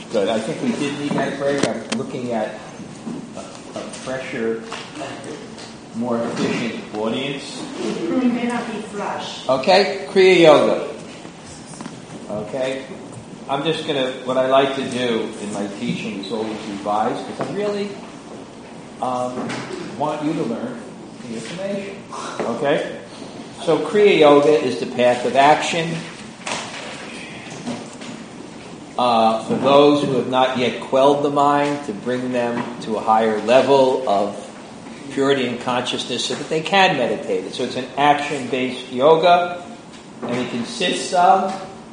Good. I think we did need that break. I'm looking at a fresher, more efficient audience. You may not be flush. Okay, Kriya Yoga. Okay, I'm just what I like to do in my teaching is always revise because I really want you to learn the information. Okay, so Kriya Yoga is the path of action. For those who have not yet quelled the mind, to bring them to a higher level of purity and consciousness so that they can meditate. So it's an action-based yoga, and it consists of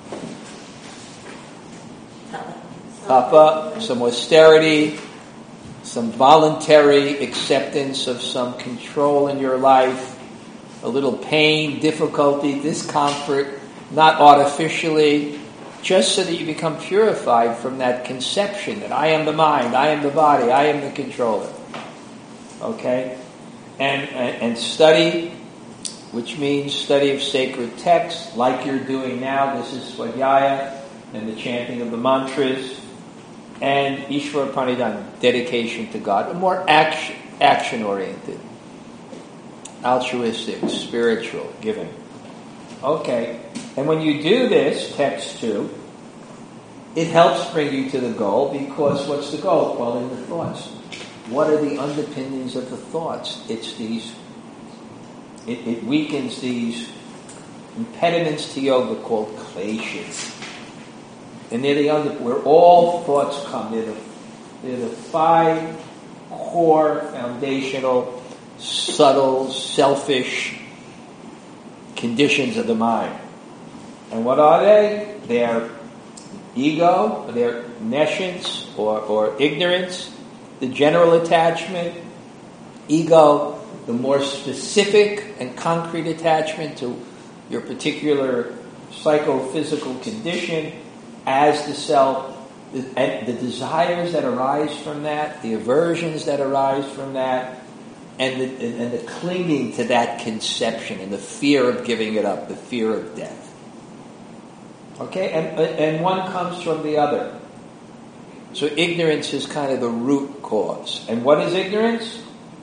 tapa, some austerity, some voluntary acceptance of some control in your life, a little pain, difficulty, discomfort, not artificially, just so that you become purified from that conception that I am the mind, I am the body, I am the controller. Okay? And study, which means study of sacred texts, like you're doing now. This is Swadhyaya and the chanting of the mantras. And Ishvara Pranidhana, dedication to God, but more action-oriented, altruistic, spiritual, giving. Okay. And when you do this, text 2, it helps bring you to the goal because what's the goal? Quelling the thoughts. What are the underpinnings of the thoughts? It's these, it weakens these impediments to yoga called kleshas. And they're where all thoughts come. They're the 5 core, foundational, subtle, selfish conditions of the mind. And what are they? They're ego, they're nescience or ignorance, the general attachment, ego, the more specific and concrete attachment to your particular psychophysical condition as the self, and the desires that arise from that, the aversions that arise from that, and the clinging to that conception and the fear of giving it up, the fear of death. Okay, and one comes from the other. So ignorance is kind of the root cause. And what is ignorance?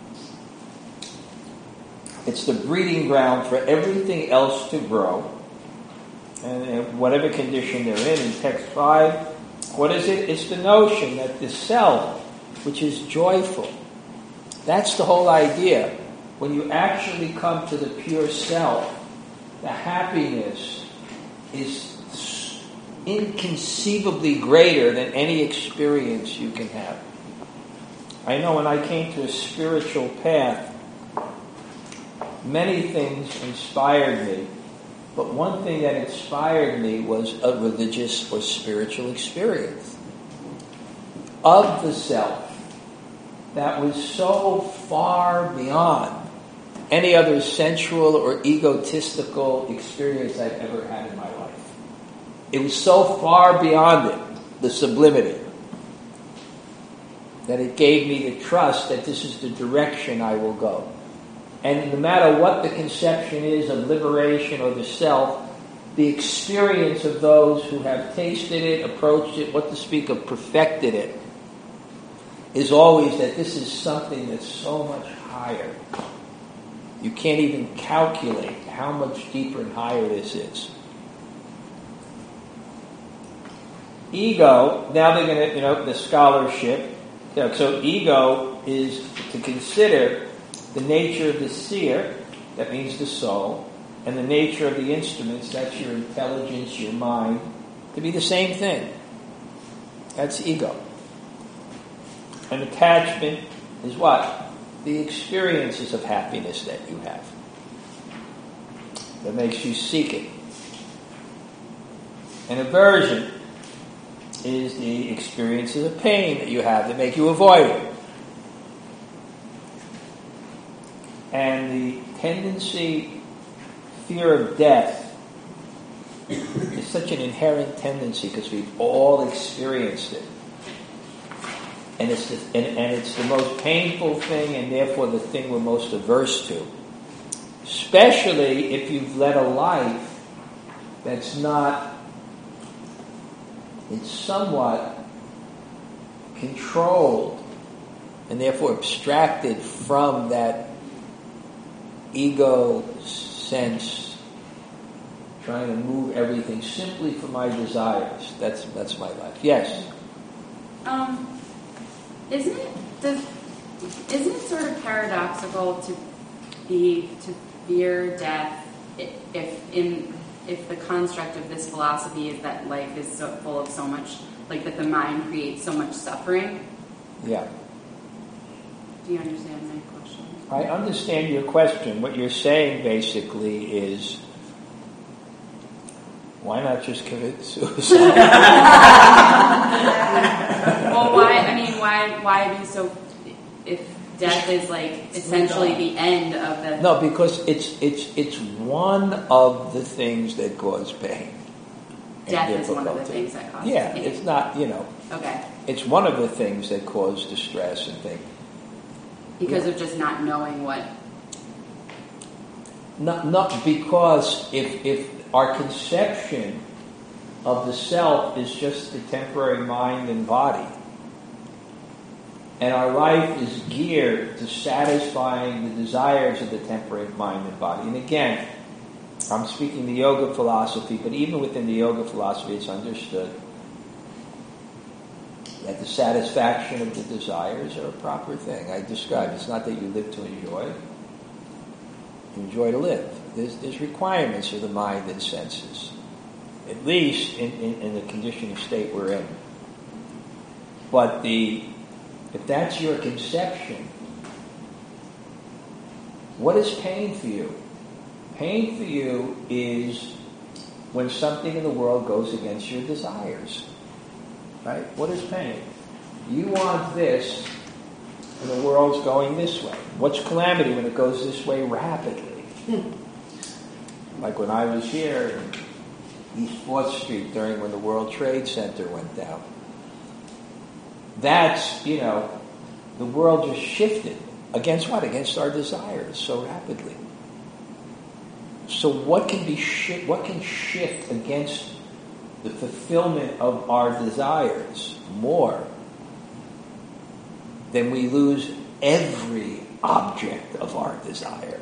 It's the breeding ground for everything else to grow. And whatever condition they're in text 5, what is it? It's the notion that the self, which is joyful, that's the whole idea. When you actually come to the pure self, the happiness is inconceivably greater than any experience you can have. I know when I came to a spiritual path, many things inspired me, but one thing that inspired me was a religious or spiritual experience of the self that was so far beyond any other sensual or egotistical experience I've ever had in my life. It was so far beyond it, the sublimity, that it gave me the trust that this is the direction I will go. And no matter what the conception is of liberation or the self, the experience of those who have tasted it, approached it, what to speak of, perfected it, is always that this is something that's so much higher. You can't even calculate how much deeper and higher this is. Ego, now they're going to, the scholarship. So ego is to consider the nature of the seer, that means the soul, and the nature of the instruments, that's your intelligence, your mind, to be the same thing. That's ego. And attachment is what? The experiences of happiness that you have. That makes you seek it. And aversion is the experiences of pain that you have that make you avoid it. And the tendency, fear of death, is such an inherent tendency because we've all experienced it. And it's the most painful thing and therefore the thing we're most averse to. Especially if you've led a life that's not, it's somewhat controlled and therefore abstracted from that ego sense, trying to move everything simply for my desires. That's my life. Yes? Isn't it sort of paradoxical to fear death if the construct of this philosophy is that life is so full of so much, like that the mind creates so much suffering? Yeah. Do you understand my question? I understand your question. What you're saying basically is, why not just commit suicide? Well, why be so, if death is like essentially the end of the... No, because it's one of the things that cause pain. Death is one of the things that cause pain. Yeah, it's not, Okay. It's one of the things that cause distress and things. Because of just not knowing what... Not because if our conception of the self is just the temporary mind and body, and our life is geared to satisfying the desires of the temporary mind and body. And again, I'm speaking the yoga philosophy, but even within the yoga philosophy, it's understood that the satisfaction of the desires are a proper thing. I described, it's not that you live to enjoy, you enjoy to live. There's requirements of the mind and senses, at least in the conditioning state we're in. But if that's your conception, what is pain for you? Pain for you is when something in the world goes against your desires. Right? What is pain? You want this, and the world's going this way. What's calamity when it goes this way rapidly? Like when I was here in East 4th Street when the World Trade Center went down. That's, the world just shifted. Against what? Against our desires so rapidly. So what can shift against the fulfillment of our desires more than we lose every object of our desire?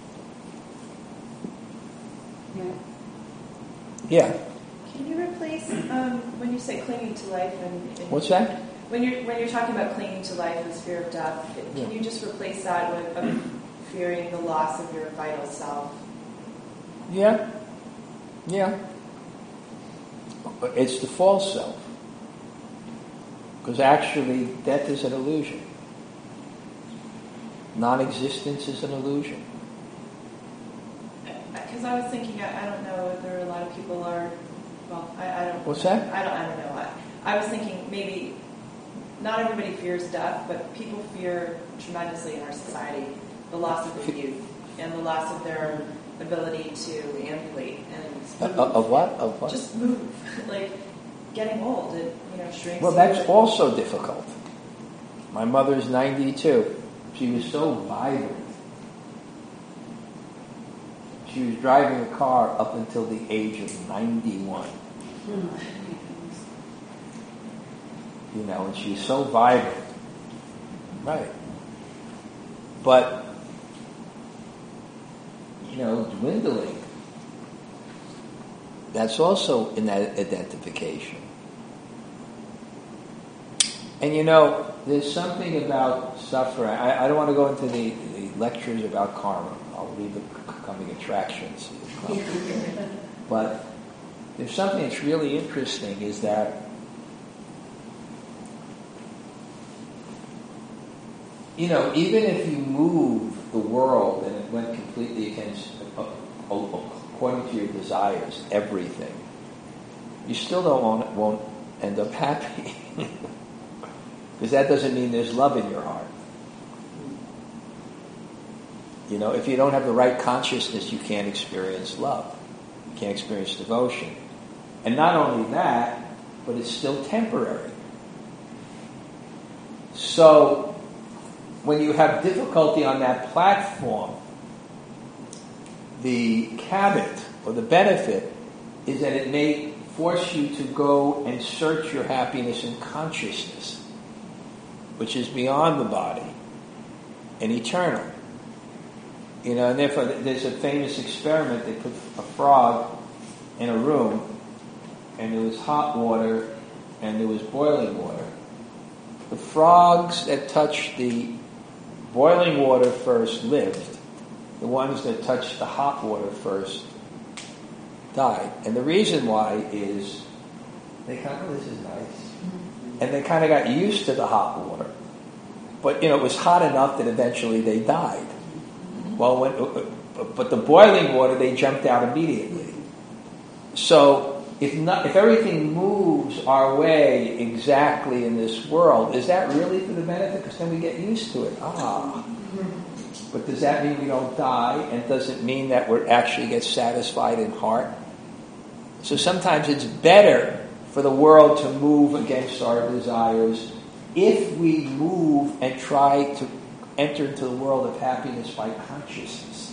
Yeah. Can you replace when you say clinging to life and What's that? When you're talking about clinging to life and fear of death, can you just replace that with fearing the loss of your vital self? Yeah. It's the false self. Because actually, death is an illusion. Non-existence is an illusion. Because I was thinking, I don't know whether a lot of people are, I don't... What's that? I don't know. I was thinking maybe not everybody fears death, but people fear tremendously in our society the loss of their youth and the loss of their ability to ambulate and move. Of what? Of what? Just move. Like getting old, it shrinks. Well, that's also difficult. My mother's 92. She was so vibrant. She was driving a car up until the age of 91. And she's so vibrant. Right. But, dwindling. That's also in that identification. And there's something about suffering. I don't want to go into the lectures about karma. I'll leave the coming attractions. But there's something that's really interesting is that even if you move the world and it went completely against, according to your desires, everything, you still won't end up happy. Because that doesn't mean there's love in your heart. If you don't have the right consciousness, you can't experience love. You can't experience devotion. And not only that, but it's still temporary. So, when you have difficulty on that platform, the caveat or the benefit is that it may force you to go and search your happiness in consciousness. which is beyond the body and eternal. And therefore there's a famous experiment. They put a frog in a room, and there was hot water and there was boiling water. The frogs that touched the boiling water first lived. The ones that touched the hot water first died. And the reason why is they kind of, this is nice. And they kind of got used to the hot water. But, it was hot enough that eventually they died. Well, but the boiling water, they jumped out immediately. So, if everything moves our way exactly in this world, is that really for the benefit? Because then we get used to it. But does that mean we don't die? And does it mean that we actually get satisfied in heart? So sometimes it's better for the world to move against our desires if we move and try to enter into the world of happiness by consciousness.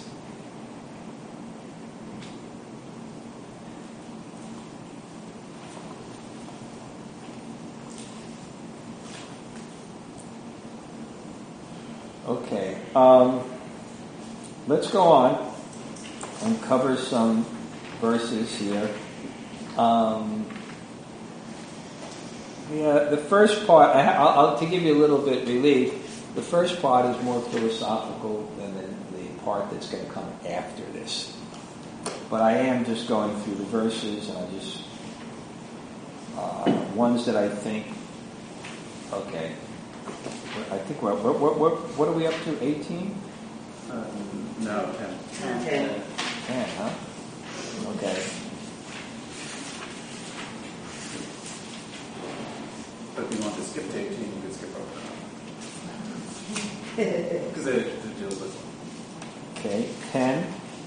Okay, let's go on and cover some verses here. The first part, I'll to give you a little bit relief, the first part is more philosophical than the part that's going to come after this. But I am just going through the verses, and I just, ones that I think, okay. I think what are we up to? 18? No, 10. 10. 10, huh? Okay. But if you want to skip to 18, you can skip over. Because it deals with. Okay, 10.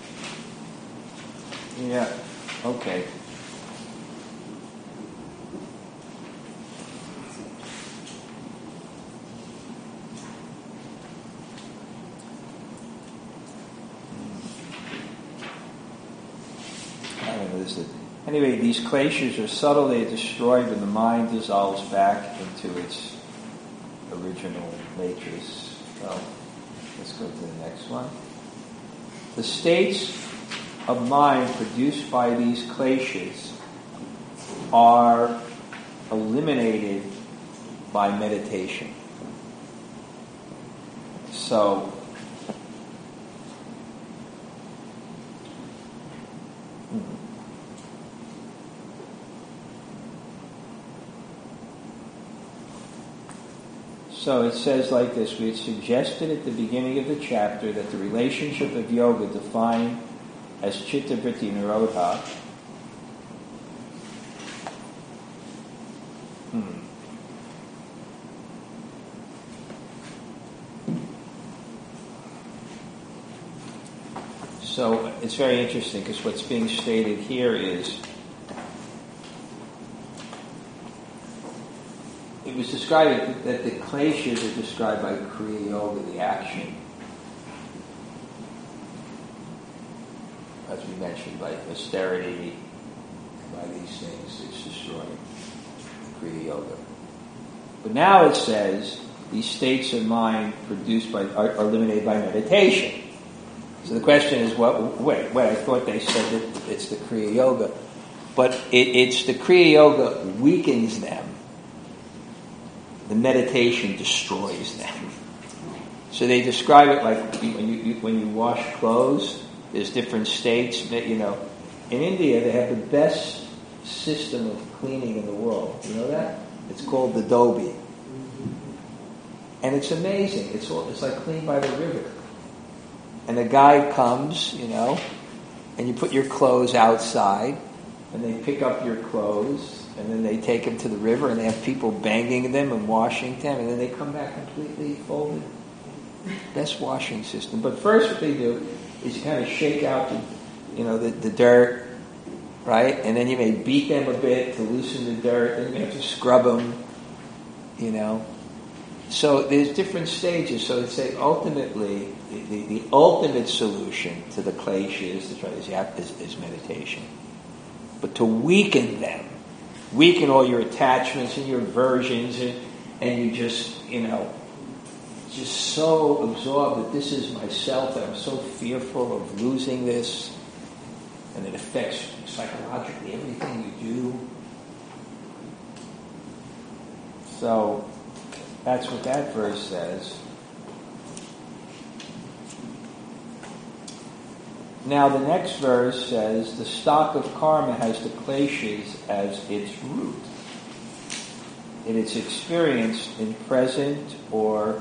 Yeah, okay. Anyway, these kleshas are subtle, they are destroyed when the mind dissolves back into its original matrix. So, let's go to the next one. The states of mind produced by these kleshas are eliminated by meditation. So, So it says like this: we had suggested at the beginning of the chapter that the relationship of yoga defined as Chitta Vritti Nirodha So it's very interesting because what's being stated here is it was described that the kleshas are described by Kriya Yoga, the action, as we mentioned, by austerity, by these things, it's destroying Kriya Yoga. But now it says these states of mind produced by are eliminated by meditation. So the question is, wait, I thought they said that it's the Kriya Yoga, but it's the Kriya Yoga weakens them. The meditation destroys them. So they describe it like when you wash clothes, there's different states. In India they have the best system of cleaning in the world. You know that? It's called the Dhobi. And it's amazing. It's like clean by the river. And a guy comes, and you put your clothes outside, and they pick up your clothes, and then they take them to the river, and they have people banging them and washing them, and then they come back completely folded. Best washing system. But first what they do is you kind of shake out the dirt, right? And then you may beat them a bit to loosen the dirt, then you have to scrub them, So there's different stages. So it's say ultimately, the ultimate solution to the kleshas is meditation. But to weaken them, weaken all your attachments and your aversions and you just, just so absorbed that this is myself, that I'm so fearful of losing this, and it affects psychologically everything you do. So that's what that verse says. Now the next verse says, the stock of karma has the kleshas as its root. It is experienced in present or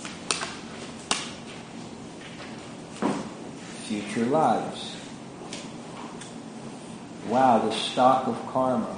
future lives. Wow, the stock of karma.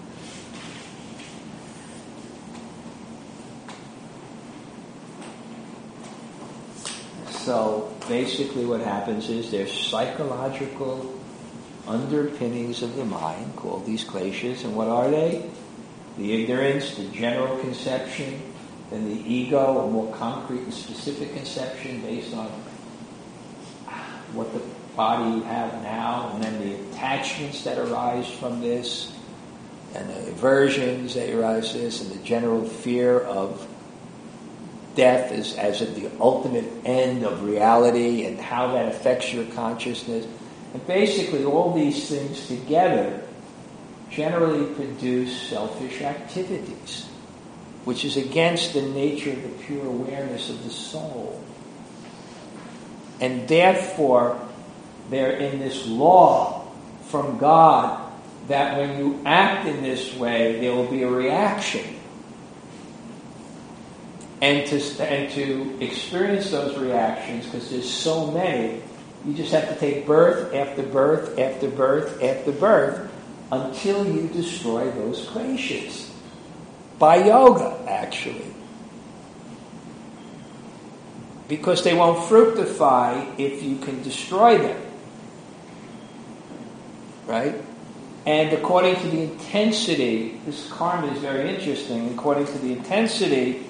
So basically what happens is there's psychological underpinnings of the mind called these kleshas, and what are they? The ignorance, the general conception, then the ego, a more concrete and specific conception based on what the body you have now, and then the attachments that arise from this, and the aversions that arise from this, and the general fear of death as at the ultimate end of reality and how that affects your consciousness. And basically all these things together generally produce selfish activities, which is against the nature of the pure awareness of the soul. And therefore, they're in this law from God that when you act in this way, there will be a reaction. And to experience those reactions, because there's so many, you just have to take birth after birth after birth after birth until you destroy those kleshas. By yoga, actually. Because they won't fructify if you can destroy them. Right? And according to the intensity, this karma is very interesting, according to the intensity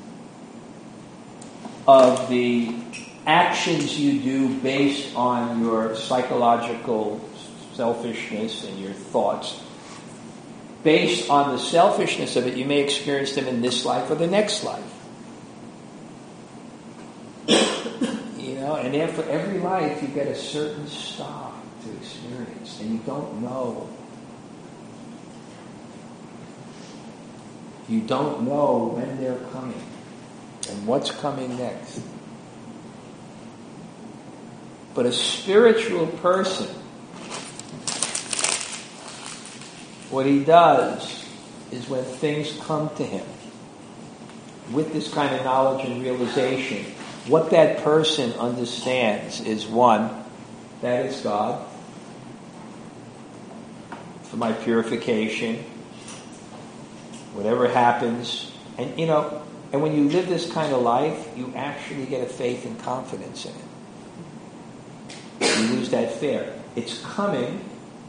of the actions you do based on your psychological selfishness and your thoughts, based on the selfishness of it, you may experience them in this life or the next life. And after every life you get a certain stock to experience, and you don't know. You don't know when they're coming and what's coming next. But a spiritual person, what he does is when things come to him with this kind of knowledge and realization, what that person understands is, one, that it's God for my purification, whatever happens. And and when you live this kind of life, you actually get a faith and confidence in it. You lose that fear. It's coming.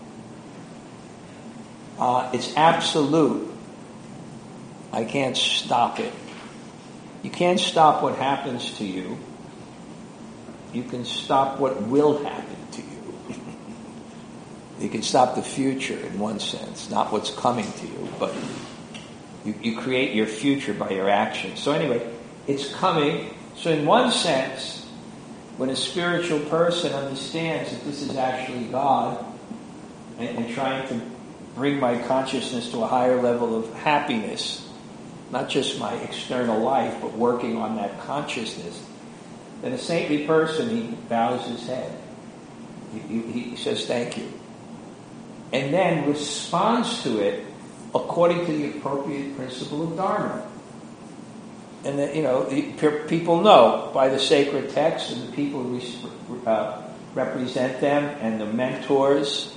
It's absolute. I can't stop it. You can't stop what happens to you. You can stop what will happen to you. You can stop the future in one sense, not what's coming to you, but you create your future by your actions. So anyway, it's coming. So in one sense, when a spiritual person understands that this is actually God and trying to bring my consciousness to a higher level of happiness, not just my external life, but working on that consciousness, then a saintly person, he bows his head. He says thank you. And then responds to it according to the appropriate principle of Dharma. And that, people know by the sacred texts and the people who represent them and the mentors,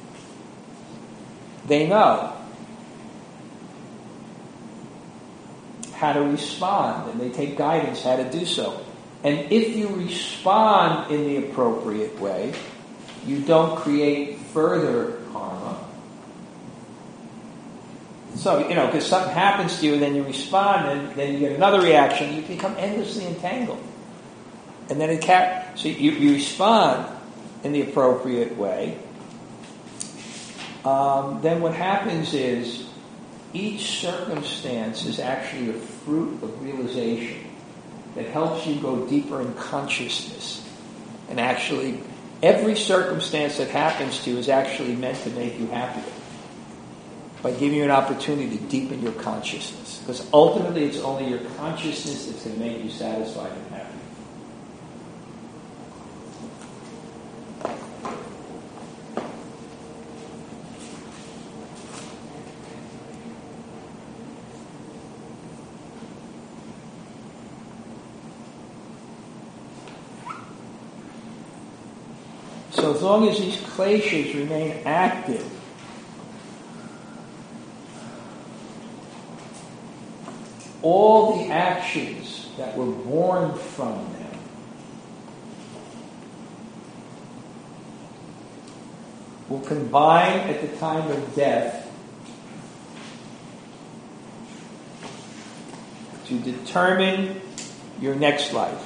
they know how to respond, and they take guidance how to do so. And if you respond in the appropriate way, you don't create further karma. So, because something happens to you, and then you respond, and then you get another reaction, you become endlessly entangled. And then so you respond in the appropriate way. Then what happens is each circumstance is actually a fruit of realization that helps you go deeper in consciousness. And actually, every circumstance that happens to you is actually meant to make you happier by giving you an opportunity to deepen your consciousness. Because ultimately, it's only your consciousness that's going to make you satisfied and happy. So as long as these kleshas remain active, all the actions that were born from them will combine at the time of death to determine your next life.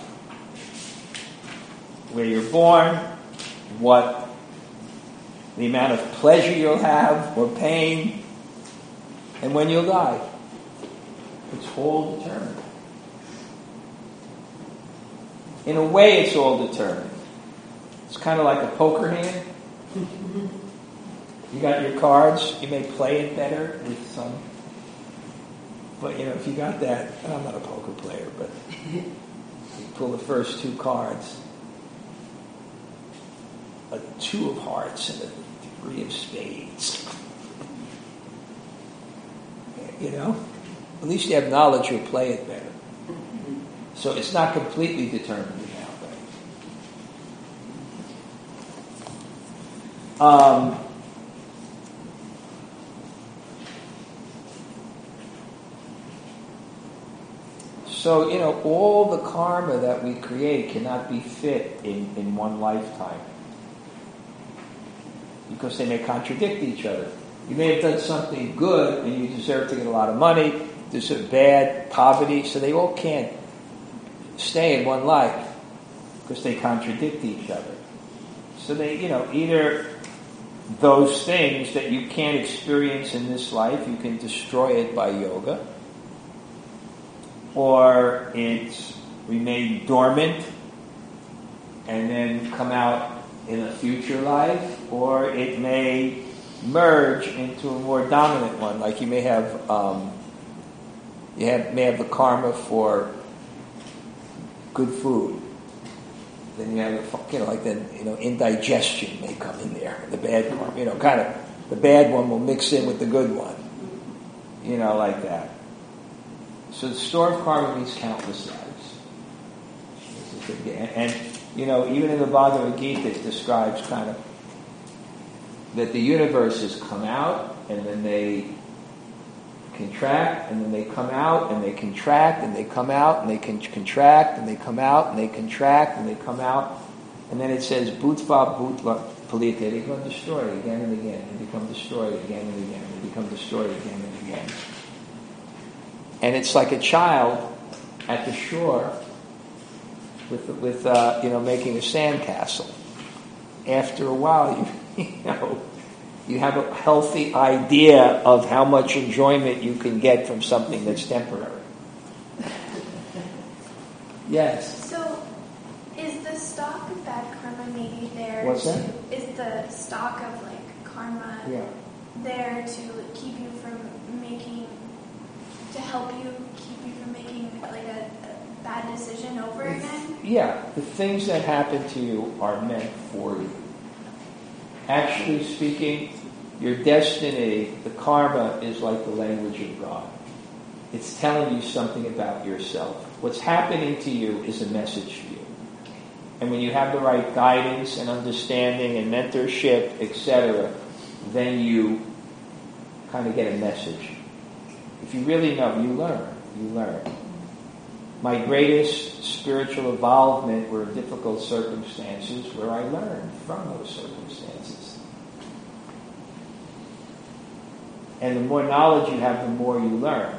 Where you're born, what the amount of pleasure you'll have or pain, and when you'll die. It's all determined. In a way, it's all determined. It's kind of like a poker hand. You got your cards. You may play it better with some. But, if you got that, and I'm not a poker player, but you pull the first two cards, a 2 of hearts and a 3 of spades. At least you have knowledge, you'll play it better. So it's not completely determined in that way. So, all the karma that we create cannot be fit in one lifetime. Because they may contradict each other. You may have done something good and you deserve to get a lot of money. There's a bad poverty, so they all can't stay in one life because they contradict each other. So they, either those things that you can't experience in this life, you can destroy it by yoga, or it's remain dormant and then come out in a future life, or it may merge into a more dominant one. Like you may have, may have the karma for good food. Then you have, indigestion may come in there. The bad karma, the bad one will mix in with the good one. Like that. So the store of karma means countless lives. And even in the Bhagavad Gita, it describes kind of that the universes come out and then they contract and then they come out and they contract and they come out and they contract and they come out and they contract and they come out. And then it says, Bhutva Bhutva Palite, they become destroyed again and again, and become destroyed again and again, and become destroyed again and again. And it's like a child at the shore with making a sandcastle. After a while, you have a healthy idea of how much enjoyment you can get from something that's temporary. Yes. So, is the stock of bad karma maybe there? What's that? Is the stock of karma there to keep you from help you keep you from making a bad decision over again? Yeah, the things that happen to you are meant for you. Actually speaking, your destiny, the karma, is like the language of God. It's telling you something about yourself. What's happening to you is a message for you. And when you have the right guidance and understanding and mentorship, etc., then you kind of get a message. If you really know, you learn. My greatest spiritual involvement were difficult circumstances where I learned from those circumstances. And the more knowledge you have, the more you learn.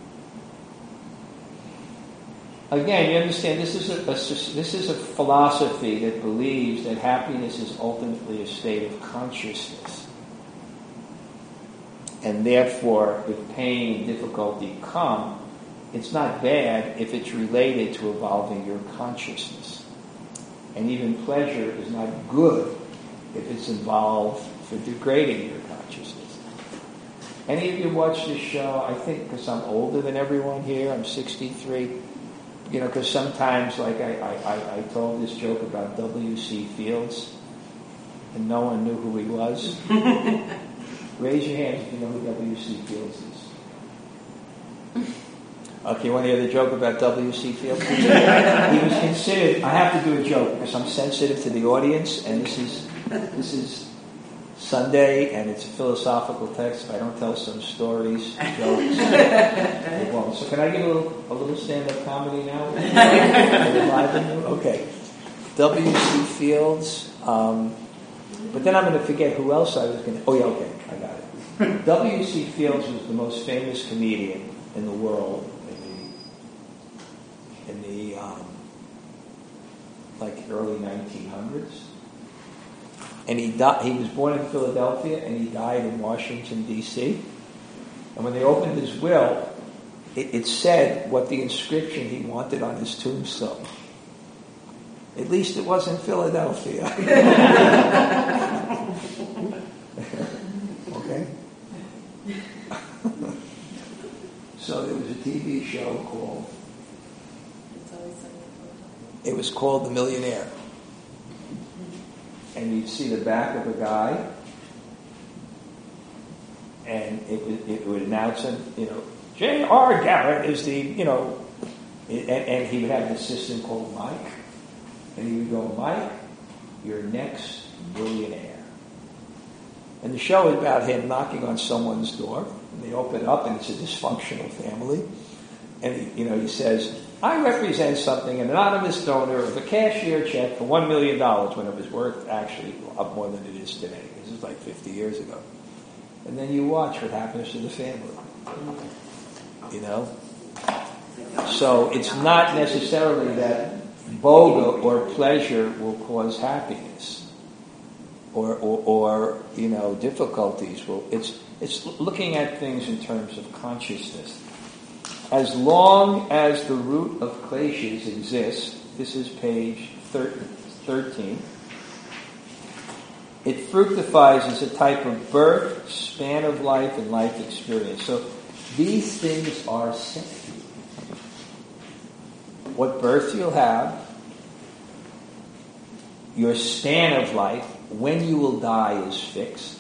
Again, you understand, this is a philosophy that believes that happiness is ultimately a state of consciousness. and therefore if pain and difficulty come, it's not bad if it's related to evolving your consciousness. And even pleasure is not good if it's involved for degrading your consciousness. Any of you watch this show? I think because I'm older than everyone here, I'm 63. Because sometimes, like I told this joke about W.C. Fields, and no one knew who he was. Raise your hands if you know who W.C. Fields is. Okay, you want to hear the joke about W.C. Fields? He was considered, I have to do a joke because I'm sensitive to the audience, and this is Sunday, and it's a philosophical text. If I don't tell some stories, jokes, it won't. So can I give a little stand-up comedy now? Okay. W.C. Fields, but then I'm going to forget who else I was going to... Oh, yeah, okay, I got it. W.C. Fields was the most famous comedian in the world in the early 1900s. And he was born in Philadelphia, and he died in Washington, D.C. And when they opened his will, it said what the inscription he wanted on his tombstone. At least it wasn't Philadelphia. Okay? So there was a TV show called... It was called The Millionaire. And you'd see the back of a guy, and it would announce him, J.R. Garrett is the, and he would have an assistant called Mike, and he would go, Mike, you're next millionaire. And the show is about him knocking on someone's door, and they open it up, and it's a dysfunctional family, and he says, I represent something, an anonymous donor of a cashier check for $1 million when it was worth actually up more than it is today. This is like 50 years ago. And then you watch what happens to the family. So it's not necessarily that boga or pleasure will cause happiness or difficulties. It's looking at things in terms of consciousness. As long as the root of kleshas exists, this is page 13, it fructifies as a type of birth, span of life, and life experience. So these things are set to you. What birth you'll have, your span of life, when you will die is fixed.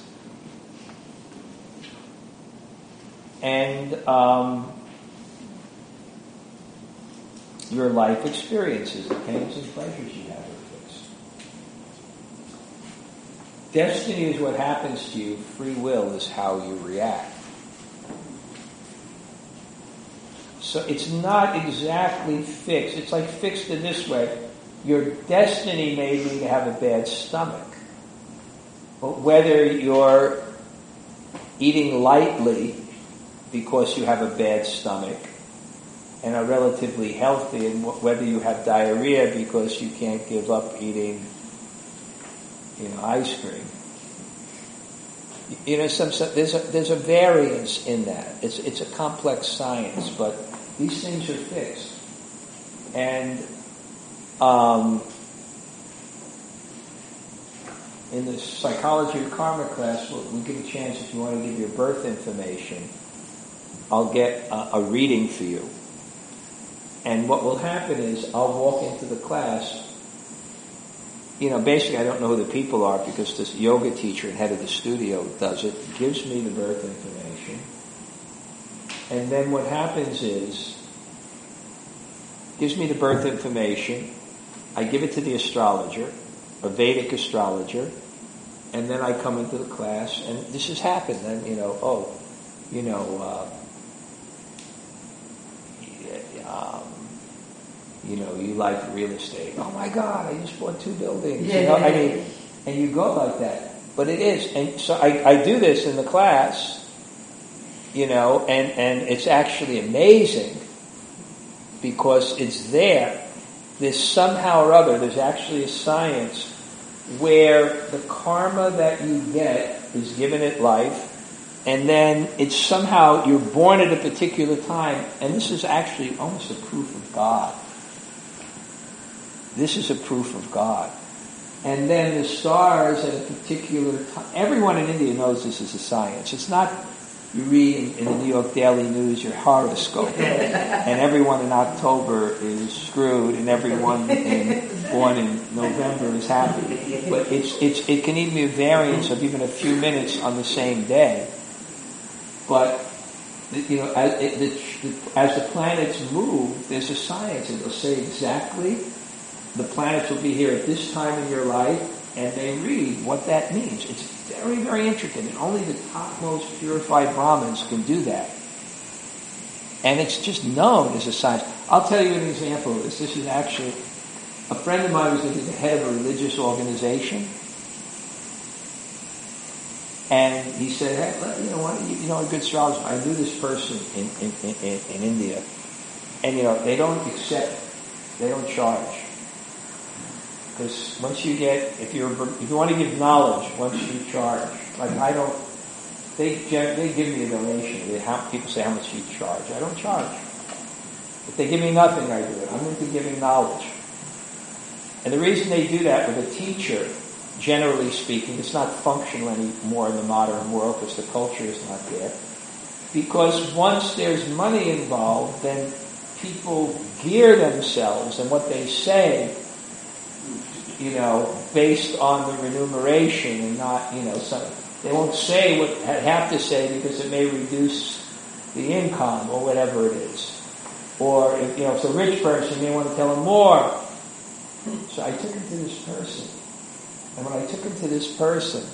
And your life experiences, the pains and pleasures you have are fixed. Destiny is what happens to you. Free will is how you react. So it's not exactly fixed. It's like fixed in this way. Your destiny may be to have a bad stomach. But whether you're eating lightly because you have a bad stomach and are relatively healthy, and whether you have diarrhea because you can't give up eating, ice cream. There's a variance in that. It's a complex science, but these things are fixed. And in the psychology of karma class, we'll give a chance if you want to give your birth information. I'll get a reading for you. And what will happen is I'll walk into the class. Basically I don't know who the people are because this yoga teacher and head of the studio does it, gives me the birth information. And then what happens is, gives me the birth information, I give it to the astrologer, a Vedic astrologer, and then I come into the class, and this has happened. And, you like real estate. Oh my God, I just bought 2 buildings. And you go like that. But it is. And so I do this in the class, and it's actually amazing because it's there. There's somehow or other, there's actually a science where the karma that you get is given at life, And then it's somehow, you're born at a particular time, and this is actually almost a proof of God. This is a proof of God. And then the stars at a particular time, everyone in India knows this is a science. It's not, you read in the New York Daily News your horoscope, and everyone in October is screwed, and everyone born in November is happy. But it can even be a variance of even a few minutes on the same day. But as the planets move, there's a science. It'll say exactly the planets will be here at this time in your life, and they read what that means. It's very, very intricate, and only the topmost purified Brahmins can do that. And it's just known as a science. I'll tell you an example of this. This is actually, a friend of mine was the head of a religious organization, and he said, hey, a good astrologer. I knew this person in India, and they don't charge. Because once you get, if you want to give knowledge, once you charge, they give me a donation. People say, how much do you charge? I don't charge. If they give me nothing, I do it. I'm into giving knowledge. And the reason they do that with a teacher, generally speaking, it's not functional anymore in the modern world because the culture is not there. Because once there's money involved, then people gear themselves and what they say, based on the remuneration and not, they won't say what they have to say because it may reduce the income or whatever it is. Or if it's a rich person, you may want to tell them more. So I took him to this person. And when I took him to this person,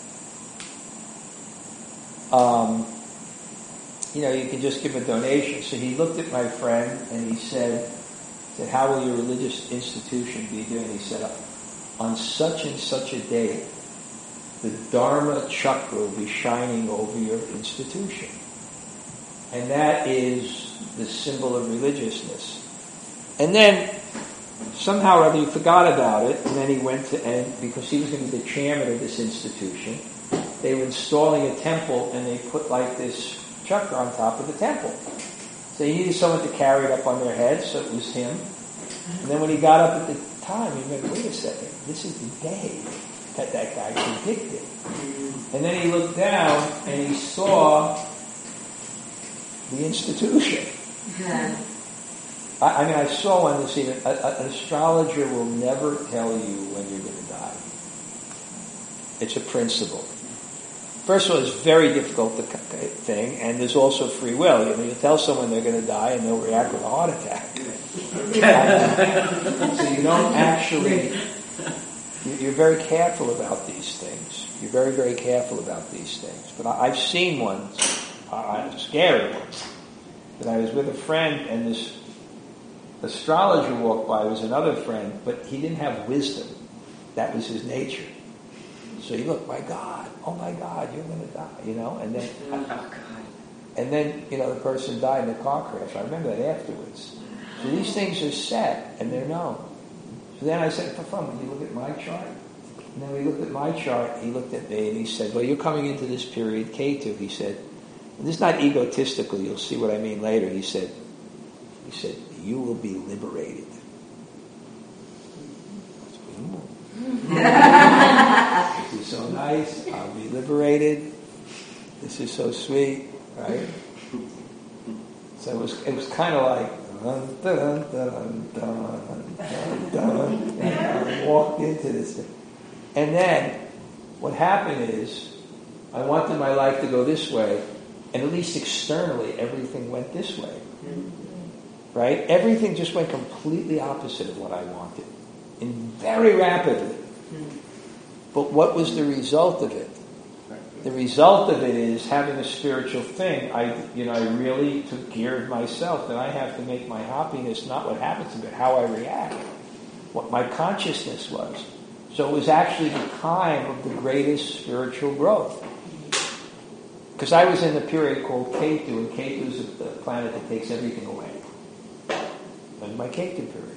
you can just give a donation. So he looked at my friend and he said, how will your religious institution be doing? He said, on such and such a day, the Dharma chakra will be shining over your institution. And that is the symbol of religiousness. And then, somehow or other, he forgot about it, and then he went because he was going to be the chairman of this institution, they were installing a temple, and they put this chakra on top of the temple. So he needed someone to carry it up on their head, so it was him. And then when he got up at the time, he went, wait a second, this is the day that guy predicted. And then he looked down and he saw the institution. I saw one this evening. An astrologer will never tell you when you're going to die. It's a principle. First of all, it's a very difficult thing, and there's also free will. You tell someone they're going to die, and they'll react with a heart attack. So you don't actually. You're very careful about these things. You're very, very careful about these things. But I've seen ones, scary ones, that I was with a friend, and this astrologer walked by. It was another friend, but he didn't have wisdom. That was his nature. So he looked, oh my God, you're going to die, and then, the person died in a car crash. I remember that afterwards. So these things are set, and they're known. So then I said, for fun, would you look at my chart? And then we looked at my chart, he looked at me, and he said, well, you're coming into this period, Ketu. He said, and this is not egotistical, you'll see what I mean later. He said, you will be liberated. This is so nice. I'll be liberated. This is so sweet, right? So it was kind of like dun, dun, dun, dun, dun, dun, and I walked into this thing. And then what happened is I wanted my life to go this way, and at least externally everything went this way. Right? Everything just went completely opposite of what I wanted. And very rapidly. But what was the result of it? The result of it is having a spiritual thing. I really took care of myself, that I have to make my happiness not what happens to me, but how I react. What my consciousness was. So it was actually the time of the greatest spiritual growth. Because I was in the period called Ketu, and Ketu is a planet that takes everything away. And my Ketu period.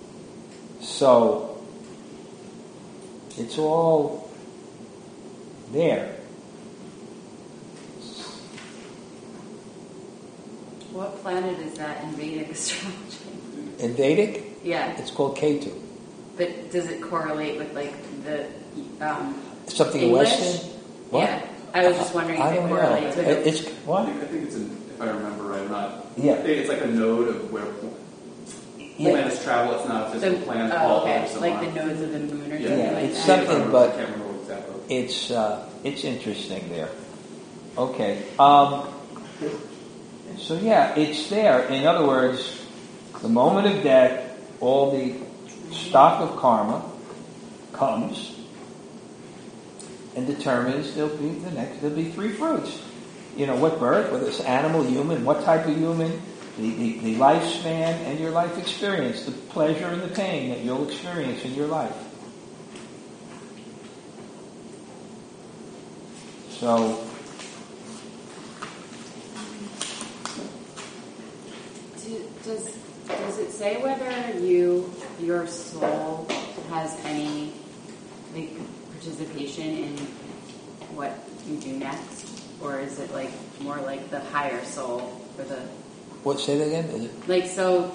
So it's all there. planet is that in Vedic astrology? In Vedic, Yeah, it's called Ketu. but does it correlate with like the Something English? Western? What? Yeah, I was just wondering if I it don't know. correlates with it. It's what? I think it's if I remember right, I'm not. Yeah. It's like a node of where Yeah. planets travel. It's not a physical planet. All okay, others like are. the nodes of the moon or Yeah, something like it's that. something, I but can't remember what exactly. it's interesting there. Okay. So yeah, it's there. In other words, the moment of death, all the stock of karma comes and determines there'll be three fruits. You know, what birth, whether it's animal, human, what type of human, the lifespan and your life experience, the pleasure and the pain that you'll experience in your life. So, Does it say whether your soul has any like participation in what you do next, or is it like more like the higher soul or the what? Say that again. Is it? like so?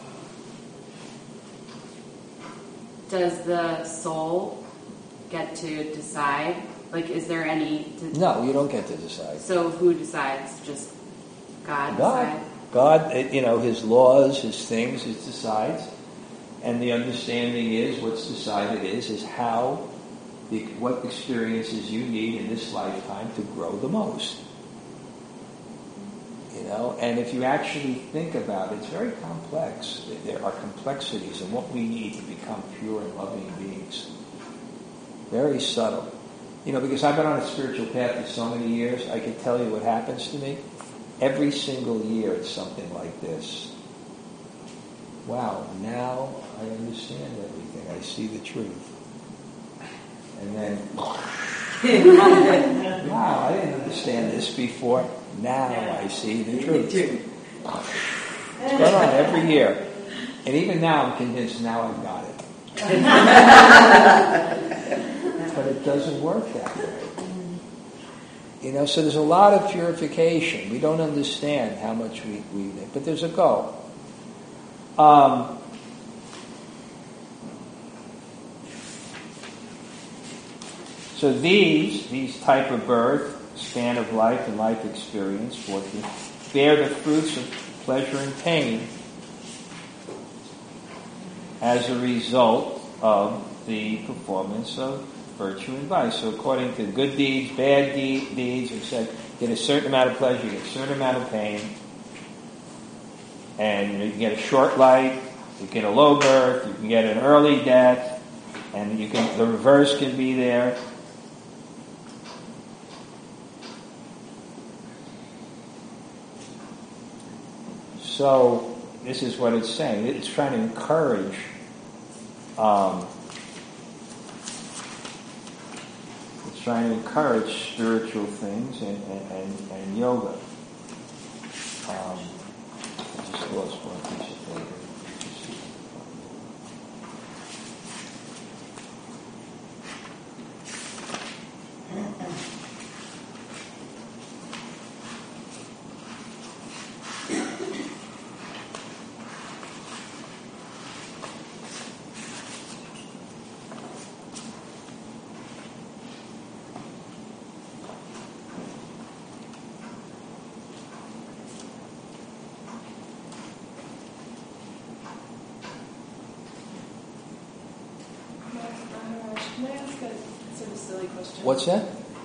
Does the soul get to decide? Like, is there any? No, you don't get to decide. So who decides? Just God God. decides? God, His laws, His things, He decides. And the understanding is, what's decided is how, what experiences you need in this lifetime to grow the most. And if you actually think about it, it's very complex. There are complexities in what we need to become pure and loving beings. Very subtle. Because I've been on a spiritual path for so many years, I can tell you what happens to me. Every single year it's something like this. Wow, now I understand everything. I see the truth. And then, wow, I didn't understand this before. Now I see the truth. It's going on every year. And even now I'm convinced now I've got it. But it doesn't work that way. So there's a lot of purification. We don't understand how much we but there's a goal. So these type of birth, span of life and life experience, 14, bear the fruits of pleasure and pain as a result of the performance of virtue and vice. So according to good deeds, bad deeds, it said you get a certain amount of pleasure, you get a certain amount of pain, and you can get a short life, you get a low birth, you can get an early death, and the reverse can be there. So this is what it's saying. It's trying to encourage spiritual things and yoga. I just lost one piece of paper. Can I ask a sort of silly question? What's that?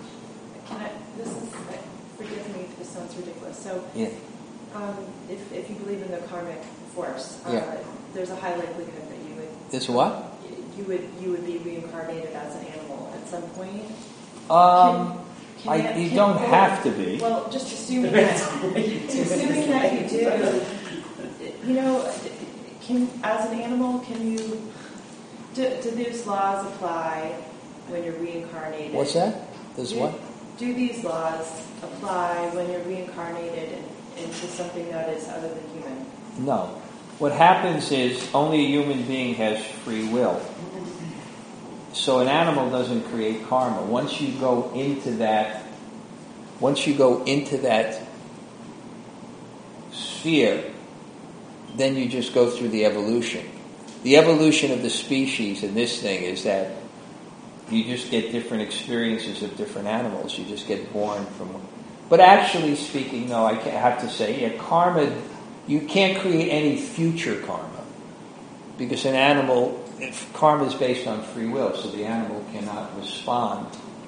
Forgive me if this sounds ridiculous. So, Yeah. if you believe in the karmic force, Yeah. there's a high likelihood that you would. This what? You would be reincarnated as an animal at some point. You don't have to be. Well, just assuming that you do. As an animal, can you? Do these laws apply when you're reincarnated? What's that? This what? Do these laws apply when you're reincarnated into something that is other than human? No. What happens is only a human being has free will. So an animal doesn't create karma. Once you go into that fear, then you just go through the evolution. The evolution of the species in this thing is that you just get different experiences of different animals. You just get born from... But actually speaking, no, I have to say, karma, you can't create any future karma. Because an animal, if karma is based on free will, so the animal cannot respond.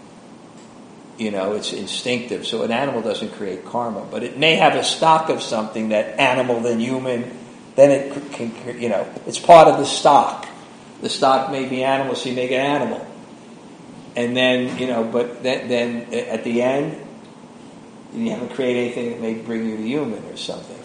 It's instinctive. So an animal doesn't create karma. But it may have a stock of something that animal then human, then it can, it's part of the stock. The stock may be animal, so you make an animal. And then, but then at the end, you haven't created anything that may bring you to human or something.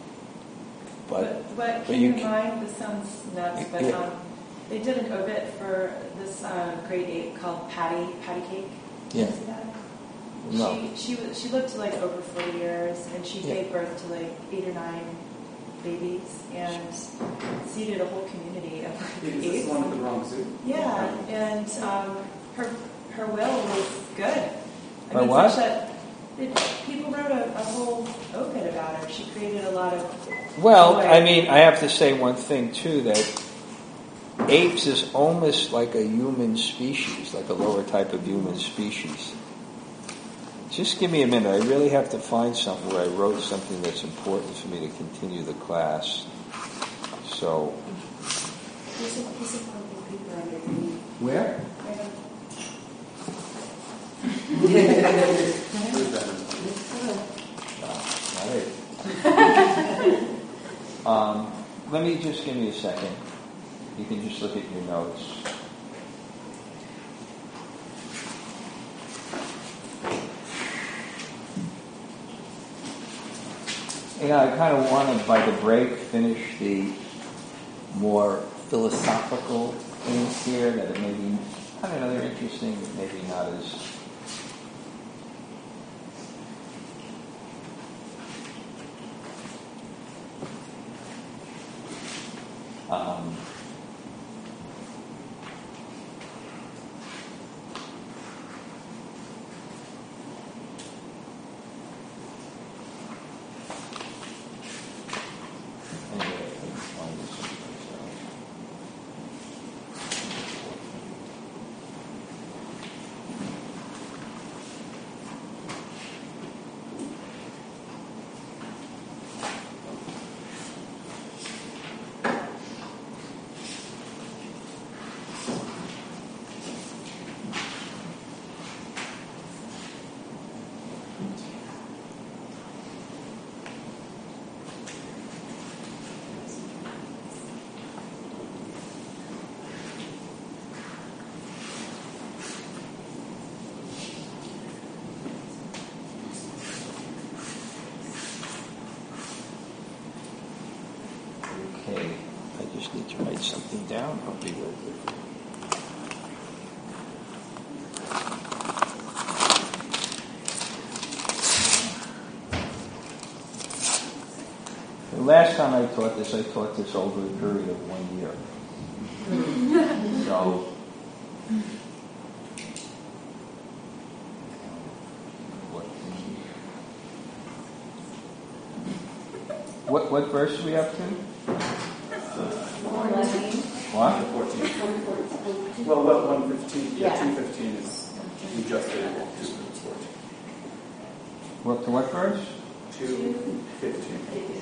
But keep in mind, this sounds nuts, but they did an obit for this grade 8 called Patty Cake. Yeah. Did you see that? No. She lived to like over 40 years, and she gave birth to like 8 or 9 babies, and seeded a whole community of like Is 8. this the one with the wrong suit? Yeah, and her will was good. What? Such that people wrote a whole obit about her. She created a lot of. Well, joy. I have to say one thing too, that apes is almost like a human species, like a lower type of human species. Just give me a minute. I really have to find something where I wrote something that's important for me to continue the class. So. There's a piece of purple paper underneath. Where? Let me just give me a second. You can just look at your notes. I kind of want to, by the break, finish the more philosophical things here that are maybe, they're interesting, but maybe not as... Okay, I just need to write something down. I'll be right with you. The last time I taught this over a period of 1 year. So, what verse are we up to? 14. What? 14. Well, what 115? Yeah, 215 is we just did it. 14. We're up to what verse? 215.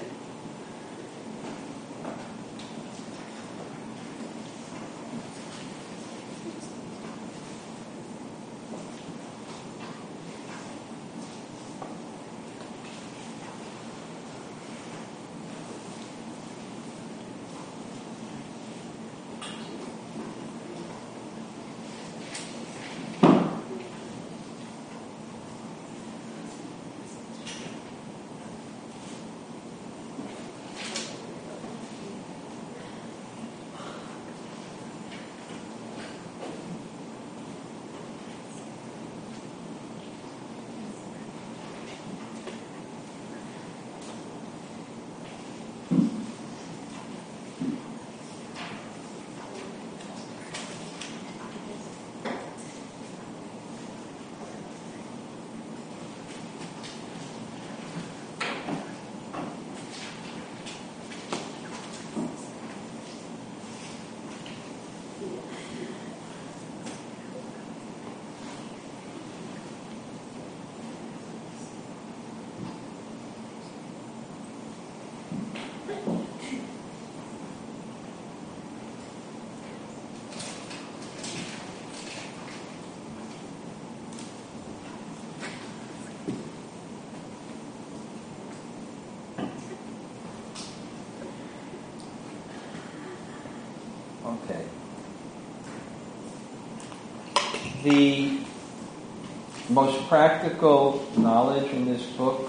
Okay. The most practical knowledge in this book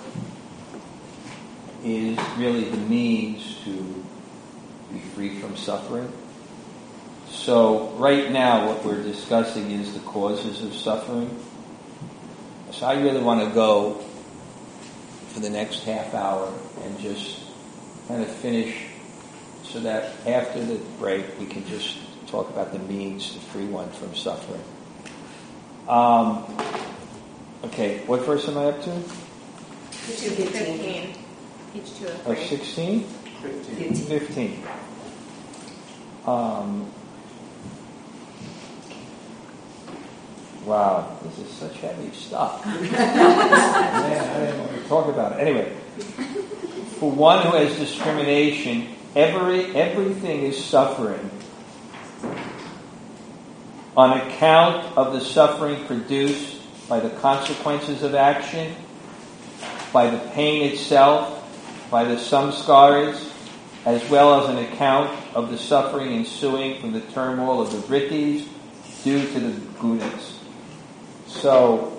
is really the means to be free from suffering. So right now what we're discussing is the causes of suffering. So I really want to go for the next half hour and just kind of finish so that after the break we can just talk about the means to free one from suffering. Okay, what verse am I up to? 15. Page 203. Oh, 16? 15. Wow, this is such heavy stuff. Man, I didn't want to talk about it. Anyway, for one who has discrimination, everything is suffering on account of the suffering produced by the consequences of action, by the pain itself, by the samskaras, as well as an account of the suffering ensuing from the turmoil of the vrittis due to the gunas. So,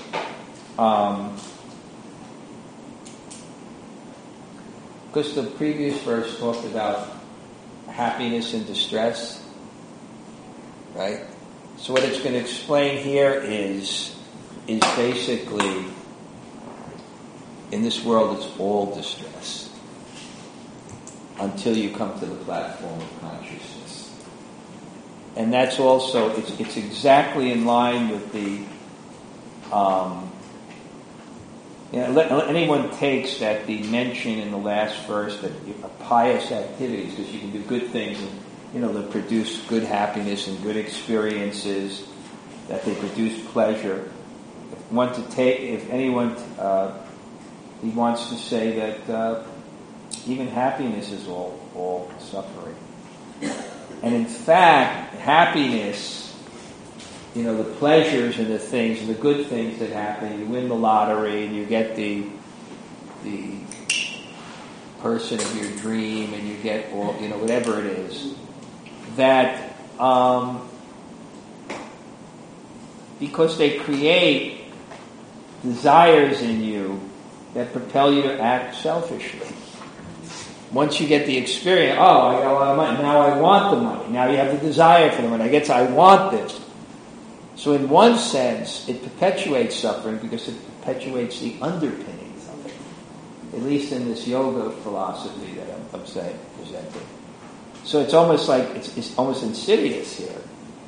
because the previous verse talked about happiness and distress, right? So what it's going to explain here is basically, in this world it's all distress until you come to the platform of consciousness. And that's also, it's exactly in line with the, anyone takes that the mention in the last verse that pious activities, because you can do good things and, that produce good happiness and good experiences, that they produce pleasure. If anyone, he wants to say that even happiness is all suffering. And in fact, happiness, the pleasures and the things, and the good things that happen, you win the lottery and you get the person of your dream and you get all, whatever it is, that because they create desires in you that propel you to act selfishly. Once you get the experience, I got a lot of money, now I want the money. Now you have the desire for the money. I want this. So in one sense, it perpetuates suffering because it perpetuates the underpinnings of it. At least in this yoga philosophy that I'm saying, presenting. So it's almost like, it's almost insidious here.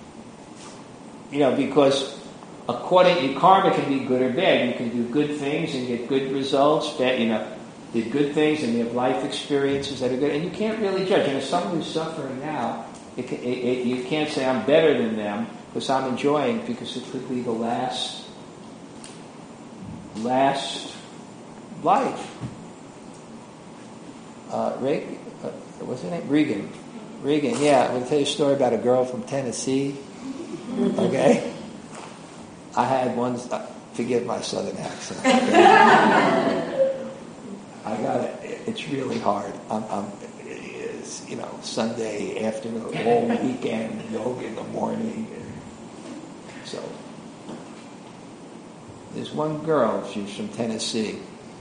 Because according to karma can be good or bad. You can do good things and get good results, did good things and you have life experiences that are good. And you can't really judge. And if someone who's suffering now, you can't say I'm better than them because I'm enjoying, because it could be the last life. What's her name? Regan, yeah. I'm going to tell you a story about a girl from Tennessee. Okay? I had one, forgive my southern accent. Okay? I got it. It's really hard. It's, Sunday afternoon, all weekend, yoga in the morning. So, there's one girl, she was from Tennessee,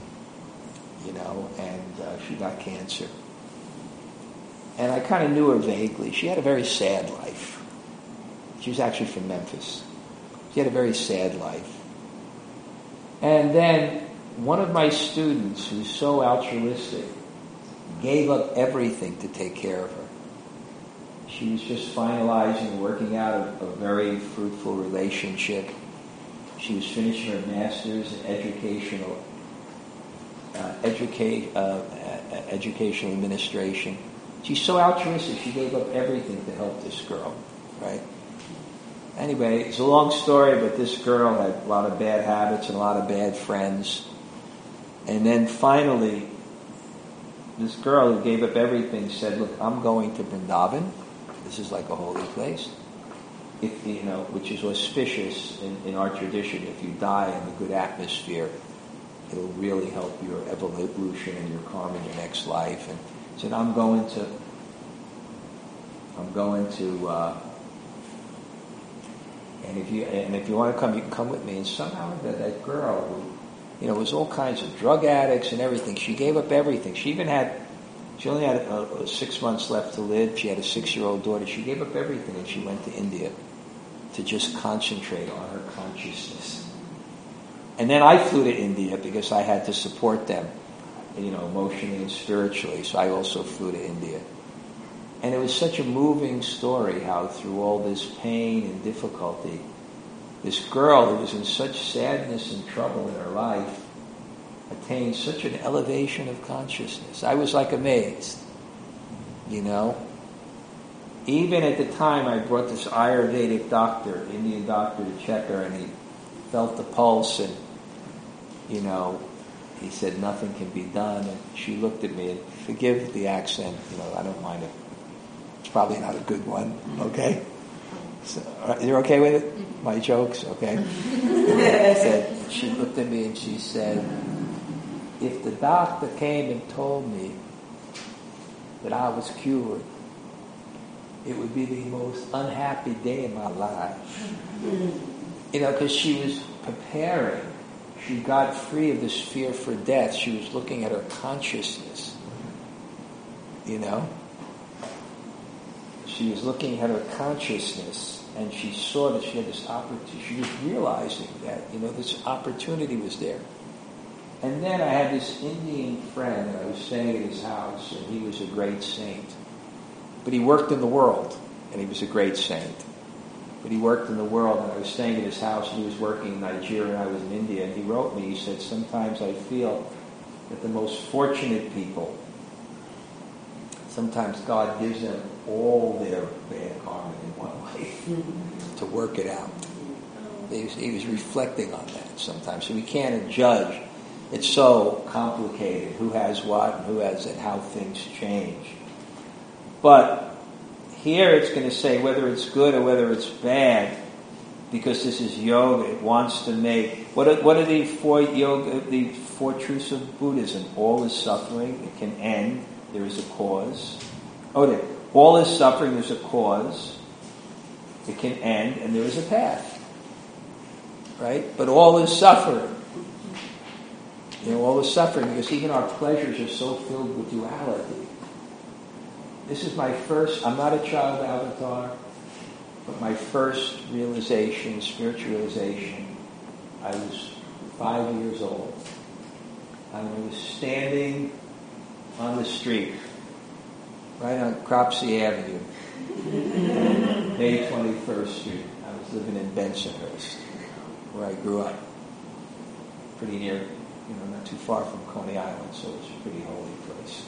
and she got cancer. And I kind of knew her vaguely. She had a very sad life. She was actually from Memphis. She had a very sad life. And then one of my students, who's so altruistic, gave up everything to take care of her. She was just finalizing, working out a very fruitful relationship. She was finishing her master's in educational administration. She's so altruistic, she gave up everything to help this girl, right? Anyway, it's a long story, but this girl had a lot of bad habits and a lot of bad friends. And then finally, this girl who gave up everything said, look, I'm going to Vrindavan. This is like a holy place. Which is auspicious in our tradition. If you die in a good atmosphere, it'll really help your evolution and your karma in your next life. And said, I'm going to I'm going to, and if you want to come, you can come with me. And somehow that girl who, was all kinds of drug addicts and everything. She gave up everything. She only had 6 months left to live. She had a 6-year-old daughter. She gave up everything and she went to India to just concentrate on her consciousness. And then I flew to India because I had to support them, emotionally and spiritually. So I also flew to India. And it was such a moving story how through all this pain and difficulty, this girl who was in such sadness and trouble in her life attained such an elevation of consciousness. I was like amazed, Even at the time I brought this Ayurvedic doctor, Indian doctor, to check her, and he felt the pulse and, he said nothing can be done. And she looked at me, and forgive the accent, I don't mind it. It's probably not a good one, okay? So, you're okay with it? My jokes, okay? She looked at me and she said, if the doctor came and told me that I was cured, it would be the most unhappy day in my life. Because she was preparing. She got free of this fear for death. She was looking at her consciousness. She was looking at her consciousness, and she saw that she had this opportunity. She was realizing that, this opportunity was there. And then I had this Indian friend, and I was staying at his house, and he was a great saint. But he worked in the world, and he was a great saint. But he worked in the world, and I was staying at his house, and he was working in Nigeria, and I was in India, and he wrote me, he said, sometimes I feel that the most fortunate people, sometimes God gives them all their bad karma in one life to work it out. He was reflecting on that sometimes. So we can't judge. It's so complicated, who has what and who has it, how things change. But here it's going to say whether it's good or whether it's bad, because this is yoga. It wants to make what are the four truths of Buddhism? All is suffering. It can end. There is a cause. All is suffering. There's a cause. It can end, and there is a path. Right? But all is suffering. All is suffering because even our pleasures are so filled with duality. This is my first, I'm not a child avatar, but my first realization, spiritual realization, I was 5 years old. I was standing on the street, right on Cropsey Avenue, May 21st Street. I was living in Bensonhurst, where I grew up, pretty near, not too far from Coney Island, so it's a pretty holy place.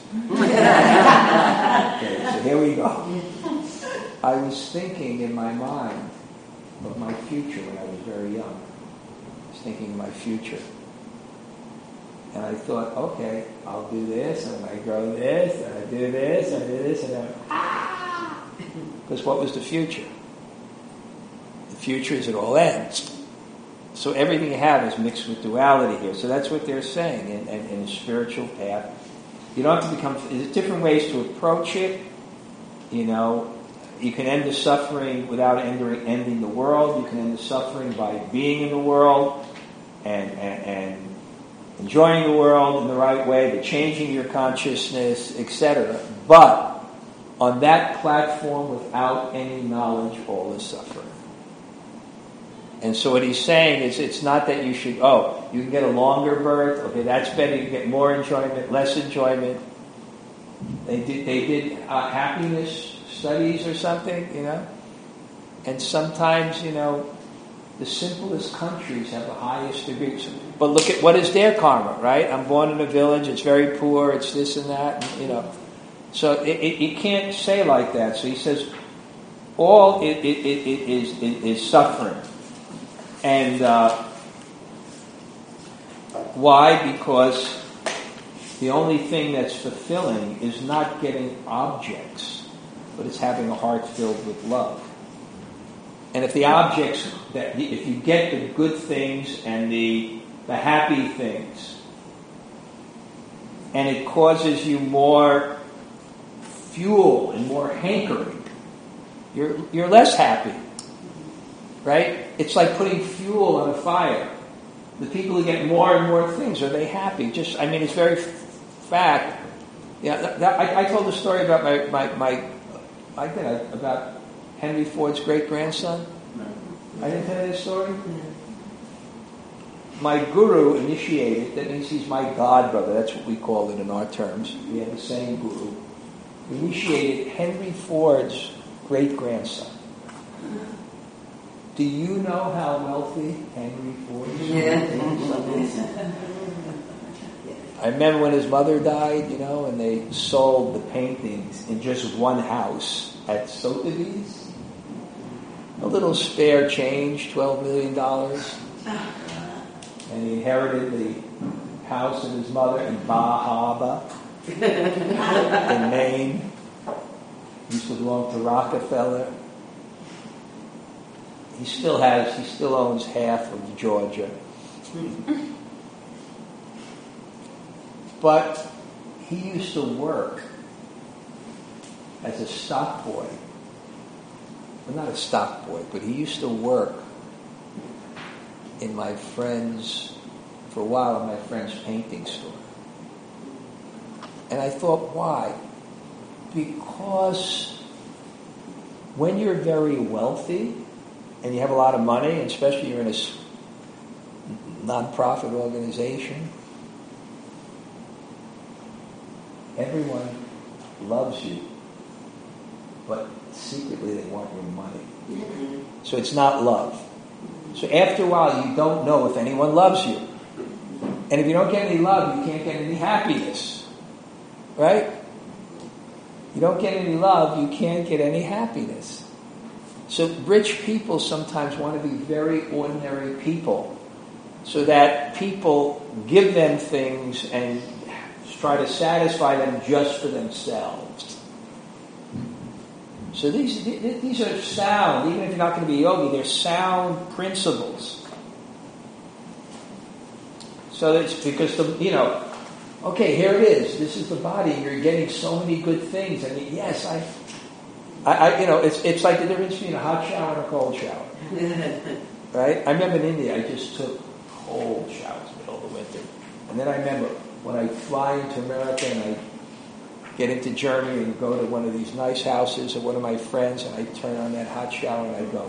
Okay, so here we go. I was thinking in my mind of my future when I was very young. I was thinking of my future. And I thought, okay, I'll do this, and I grow this, and I do this, and I do this, and then, Because what was the future? The future is it all ends. So everything you have is mixed with duality here. So that's what they're saying in a spiritual path. You don't have to become... There's different ways to approach it. You can end the suffering without ending the world. You can end the suffering by being in the world and enjoying the world in the right way, but changing your consciousness, etc. But on that platform, without any knowledge, all is suffering. And so what he's saying is it's not that you should, you can get a longer birth, okay, that's better, you can get more enjoyment, less enjoyment. They did happiness studies or something, and sometimes, the simplest countries have the highest degrees. But look at what is their karma, right? I'm born in a village, it's very poor, it's this and that, So you can't say like that. So he says, all it is suffering. And why? Because the only thing that's fulfilling is not getting objects, but it's having a heart filled with love. And if the objects, if you get the good things and the happy things, and it causes you more fuel and more hankering, you're less happy. Right? It's like putting fuel on a fire. The people who get more and more things, are they happy? It's very fact. Yeah, I told a story about about Henry Ford's great-grandson. I didn't tell you this story? My guru initiated, that means he's my god brother, that's what we call it in our terms. We have the same guru. Initiated Henry Ford's great-grandson. Do you know how wealthy Henry Ford is? I remember when his mother died, and they sold the paintings in just one house at Sotheby's. A little spare change, $12 million. And he inherited the house of his mother in Bar Harbor, in Maine. Used to belong to Rockefeller. He still owns half of Georgia. But he used to work as a stock boy. Well, not a stock boy, but he used to work for a while in my friend's painting store. And I thought, why? Because when you're very wealthy and you have a lot of money, and especially you're in a non-profit organization, everyone loves you, but secretly they want your money. So it's not love. So after a while, you don't know if anyone loves you. And if you don't get any love, you can't get any happiness. Right? You don't get any love, you can't get any happiness. So rich people sometimes want to be very ordinary people, so that people give them things and try to satisfy them just for themselves. So these are sound, even if you're not going to be a yogi, they're sound principles. So it's because okay, here it is. This is the body. You're getting so many good things. I mean, yes, it's like the difference between a hot shower and a cold shower. Right? I remember in India, I just took cold showers in the middle of the winter. And then I remember when I fly into America and I get into Germany and go to one of these nice houses of one of my friends, and I turn on that hot shower and I go,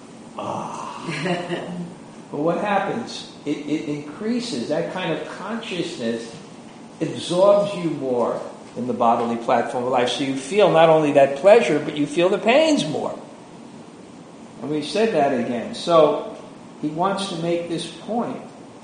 ah. But what happens? It increases. That kind of consciousness absorbs you more in the bodily platform of life. So you feel not only that pleasure, but you feel the pains more. And we said that again. So he wants to make this point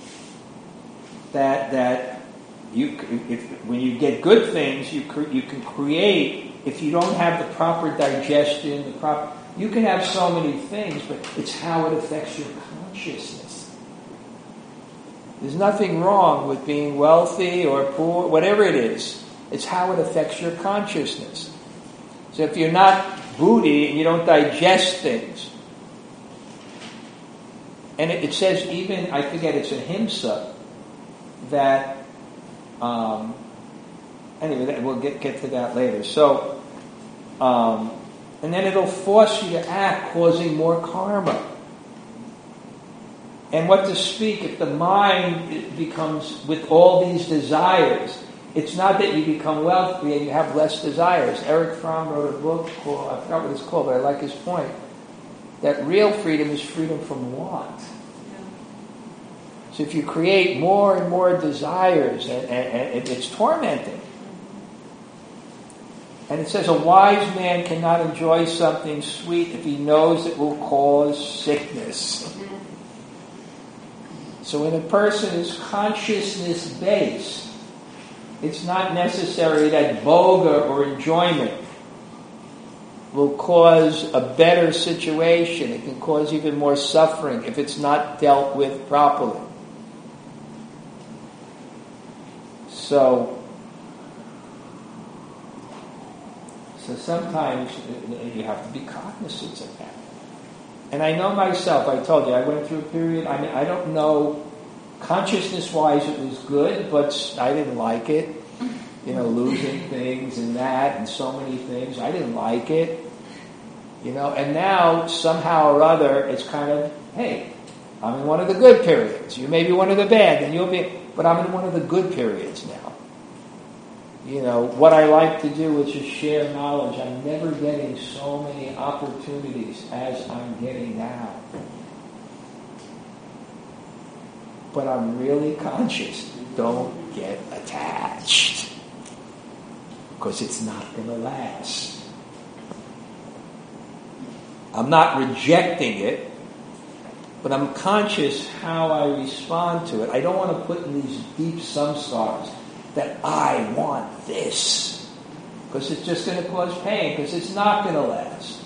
that when you get good things, you can create. If you don't have the proper digestion, you can have so many things, but it's how it affects your consciousness. There's nothing wrong with being wealthy or poor, whatever it is. It's how it affects your consciousness. So if you're not Buddhi and you don't digest things, and it says even, I forget, it's ahimsa, that, anyway, we'll get to that later. So, and then it'll force you to act, causing more karma. And what to speak if the mind becomes with all these desires? It's not that you become wealthy and you have less desires. Erich Fromm wrote a book called, I forgot what it's called, but I like his point, that real freedom is freedom from want. So if you create more and more desires, and it's tormenting. And it says a wise man cannot enjoy something sweet if he knows it will cause sickness. So when a person is consciousness-based, it's not necessary that bhoga or enjoyment will cause a better situation. It can cause even more suffering if it's not dealt with properly. So sometimes you have to be cognizant of that. And I know myself, I told you, I went through a period, I don't know, consciousness-wise it was good, but I didn't like it. Losing things and that and so many things. I didn't like it. And now, somehow or other, it's kind of, hey, I'm in one of the good periods. You may be one of the bad, and you'll be, but I'm in one of the good periods now. What I like to do is just share knowledge. I'm never getting so many opportunities as I'm getting now. But I'm really conscious. Don't get attached. Because it's not going to last. I'm not rejecting it, but I'm conscious how I respond to it. I don't want to put in these deep samskaras that I want this, because it's just going to cause pain, because it's not going to last.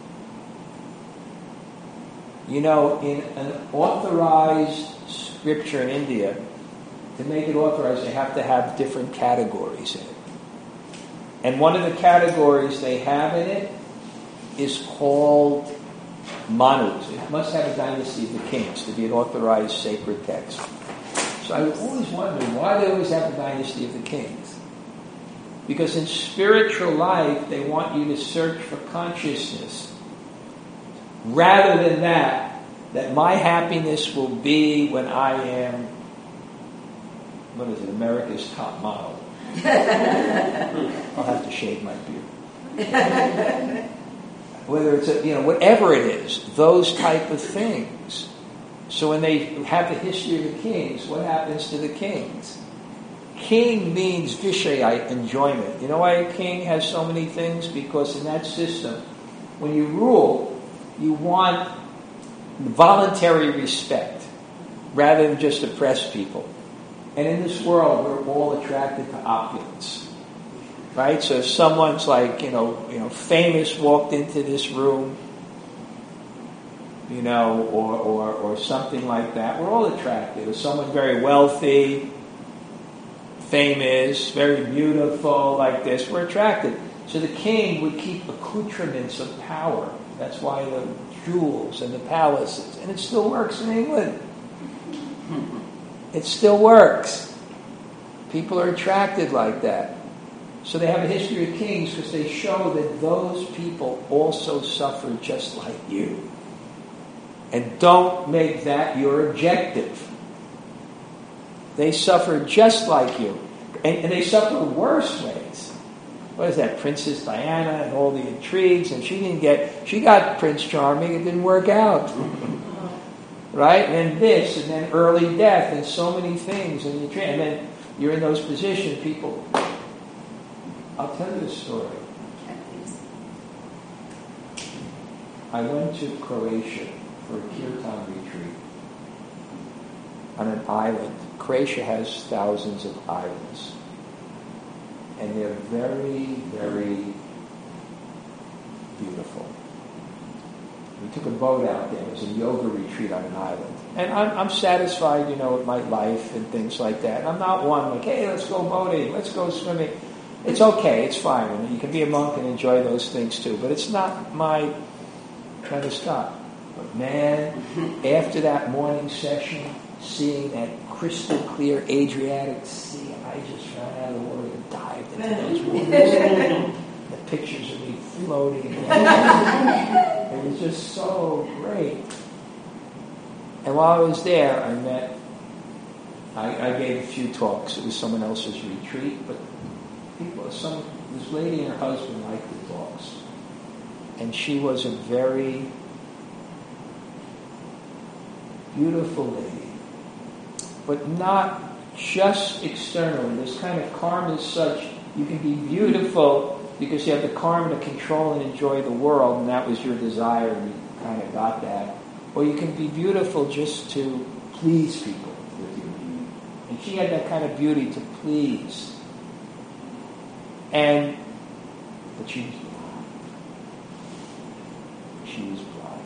In an authorized scripture in India, to make it authorized, they have to have different categories in it. And one of the categories they have in it is called Manus. It must have a dynasty of the kings to be an authorized sacred text. So I always wondered why they always have a dynasty of the kings. Because in spiritual life, they want you to search for consciousness. Rather than that my happiness will be when I am, America's top model. I'll have to shave my beard. Whether it's whatever it is, those type of things. So when they have the history of the kings, what happens to the kings? King means vishaya, enjoyment. You know why a king has so many things? Because in that system, when you rule, you want voluntary respect rather than just oppress people. And in this world, we're all attracted to opulence. Right? So if someone's famous walked into this room, or something like that, we're all attracted. If someone very wealthy, famous, very beautiful like this, we're attracted. So the king would keep accoutrements of power. That's why the jewels and the palaces. And it still works in England. It still works. People are attracted like that. So they have a history of kings because they show that those people also suffer just like you. And don't make that your objective. They suffer just like you. And they suffer worse ways. What is that? Princess Diana and all the intrigues. And she got Prince Charming. It didn't work out. Right? And then this, and then early death, and so many things. And then you're in those positions, people... I'll tell you a story. I went to Croatia for a kirtan retreat on an island. Croatia has thousands of islands. And they're very, very beautiful. We took a boat out there. It was a yoga retreat on an island. And I'm satisfied, with my life and things like that. I'm not one like, hey, let's go boating, let's go swimming. It's okay, it's fine. I mean, you can be a monk and enjoy those things too. But it's not my kind of stuff. But man, after that morning session, seeing that crystal clear Adriatic Sea, I just ran out of the water and dived into those waters. The pictures of me floating. It was just so great. And while I was there, I gave a few talks. It was someone else's retreat, but this lady and her husband liked the talks. And she was a very beautiful lady, but not just externally. This kind of karma is such, you can be beautiful because you have the karma to control and enjoy the world, and that was your desire, and you kind of got that. Or you can be beautiful just to please people with your beauty. And she had that kind of beauty to please. But she was blind. She was blind.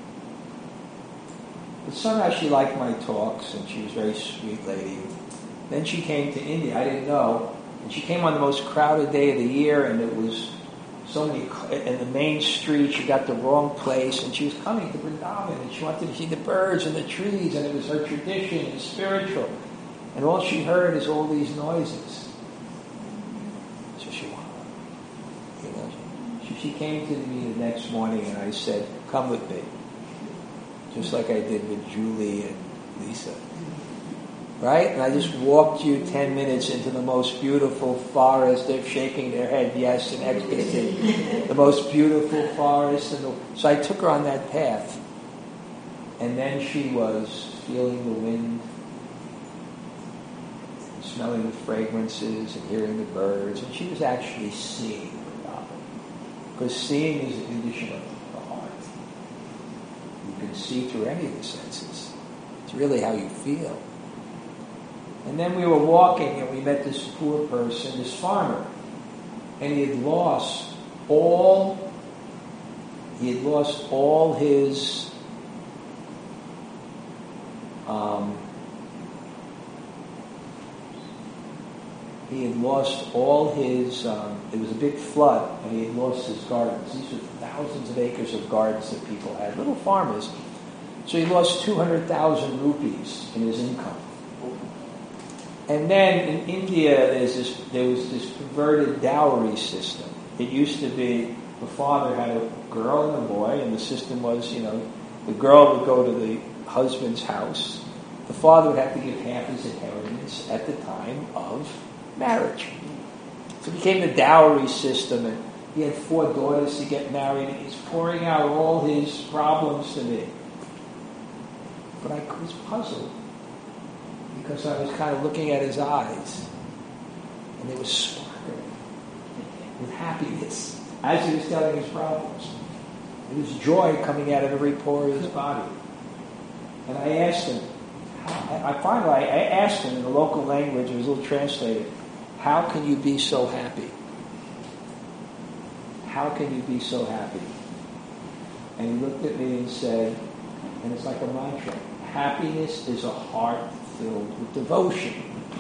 But somehow she liked my talks, and she was a very sweet lady. Then she came to India. I didn't know. And she came on the most crowded day of the year, and it was so many, in the main street. She got the wrong place, and she was coming to Vrindavan, and she wanted to see the birds and the trees, and it was her tradition and spiritual. And all she heard is all these noises. So she wanted, she came to me the next morning and I said, come with me. Just like I did with Julie and Lisa. Right? And I just walked you 10 minutes into the most beautiful forest. They're shaking their head, yes, in ecstasy. The most beautiful forest. So I took her on that path. And then she was feeling the wind, smelling the fragrances and hearing the birds. And she was actually seeing the Baba. Because seeing is a condition of the heart. You can see through any of the senses. It's really how you feel. And then we were walking and we met this poor person, this farmer. And he had lost all his it was a big flood, and he had lost his gardens. These were thousands of acres of gardens that people had, little farmers. So he lost 200,000 rupees in his income. And then in India, there was this perverted dowry system. It used to be the father had a girl and a boy, and the system was, the girl would go to the husband's house. The father would have to give half his inheritance at the time of marriage. So it became the dowry system, and he had 4 daughters to get married, and he's pouring out all his problems to me. But I was puzzled, because I was kind of looking at his eyes, and they were sparkling with happiness as he was telling his problems. There was joy coming out of every pore of his body. And I asked him, I asked him in the local language, it was a little translated, how can you be so happy? How can you be so happy? And he looked at me and said, and it's like a mantra, happiness is a heart filled with devotion.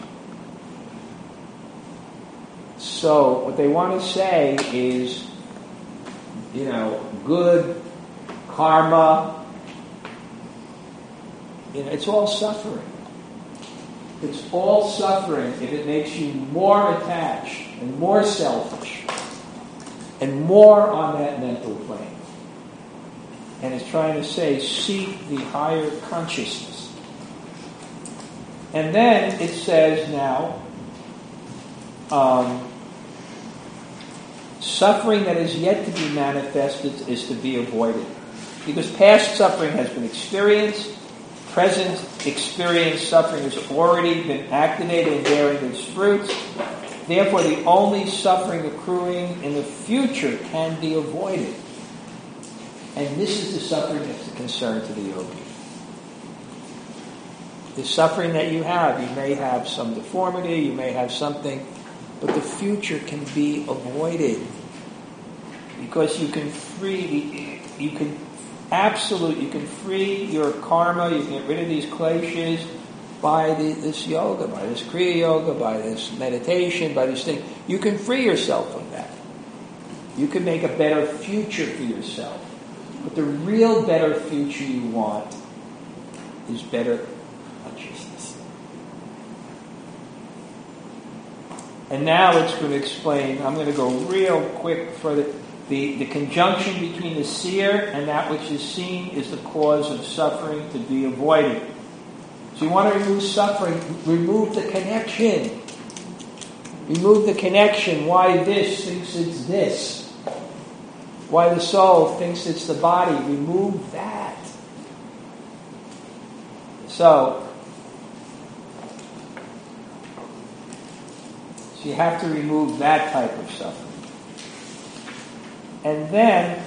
So what they want to say is, good karma, it's all suffering. It's all suffering if it makes you more attached and more selfish and more on that mental plane. And it's trying to say, seek the higher consciousness. And then it says now, suffering that is yet to be manifested is to be avoided. Because past suffering has been experienced, present experienced suffering has already been activated and bearing its fruits. Therefore, the only suffering accruing in the future can be avoided. And this is the suffering that's a concern to the yogi. The suffering that you may have some deformity, you may have something, but the future can be avoided. Because you can free your karma, you can get rid of these kleshas by this yoga, by this Kriya Yoga, by this meditation, by this thing. You can free yourself from that. You can make a better future for yourself. But the real better future you want is better consciousness. And now it's going to explain, I'm going to go real quick for the conjunction between the seer and that which is seen is the cause of suffering to be avoided. So you want to remove suffering, remove the connection. Remove the connection. Why this thinks it's this. Why the soul thinks it's the body. Remove that. So you have to remove that type of suffering. And then,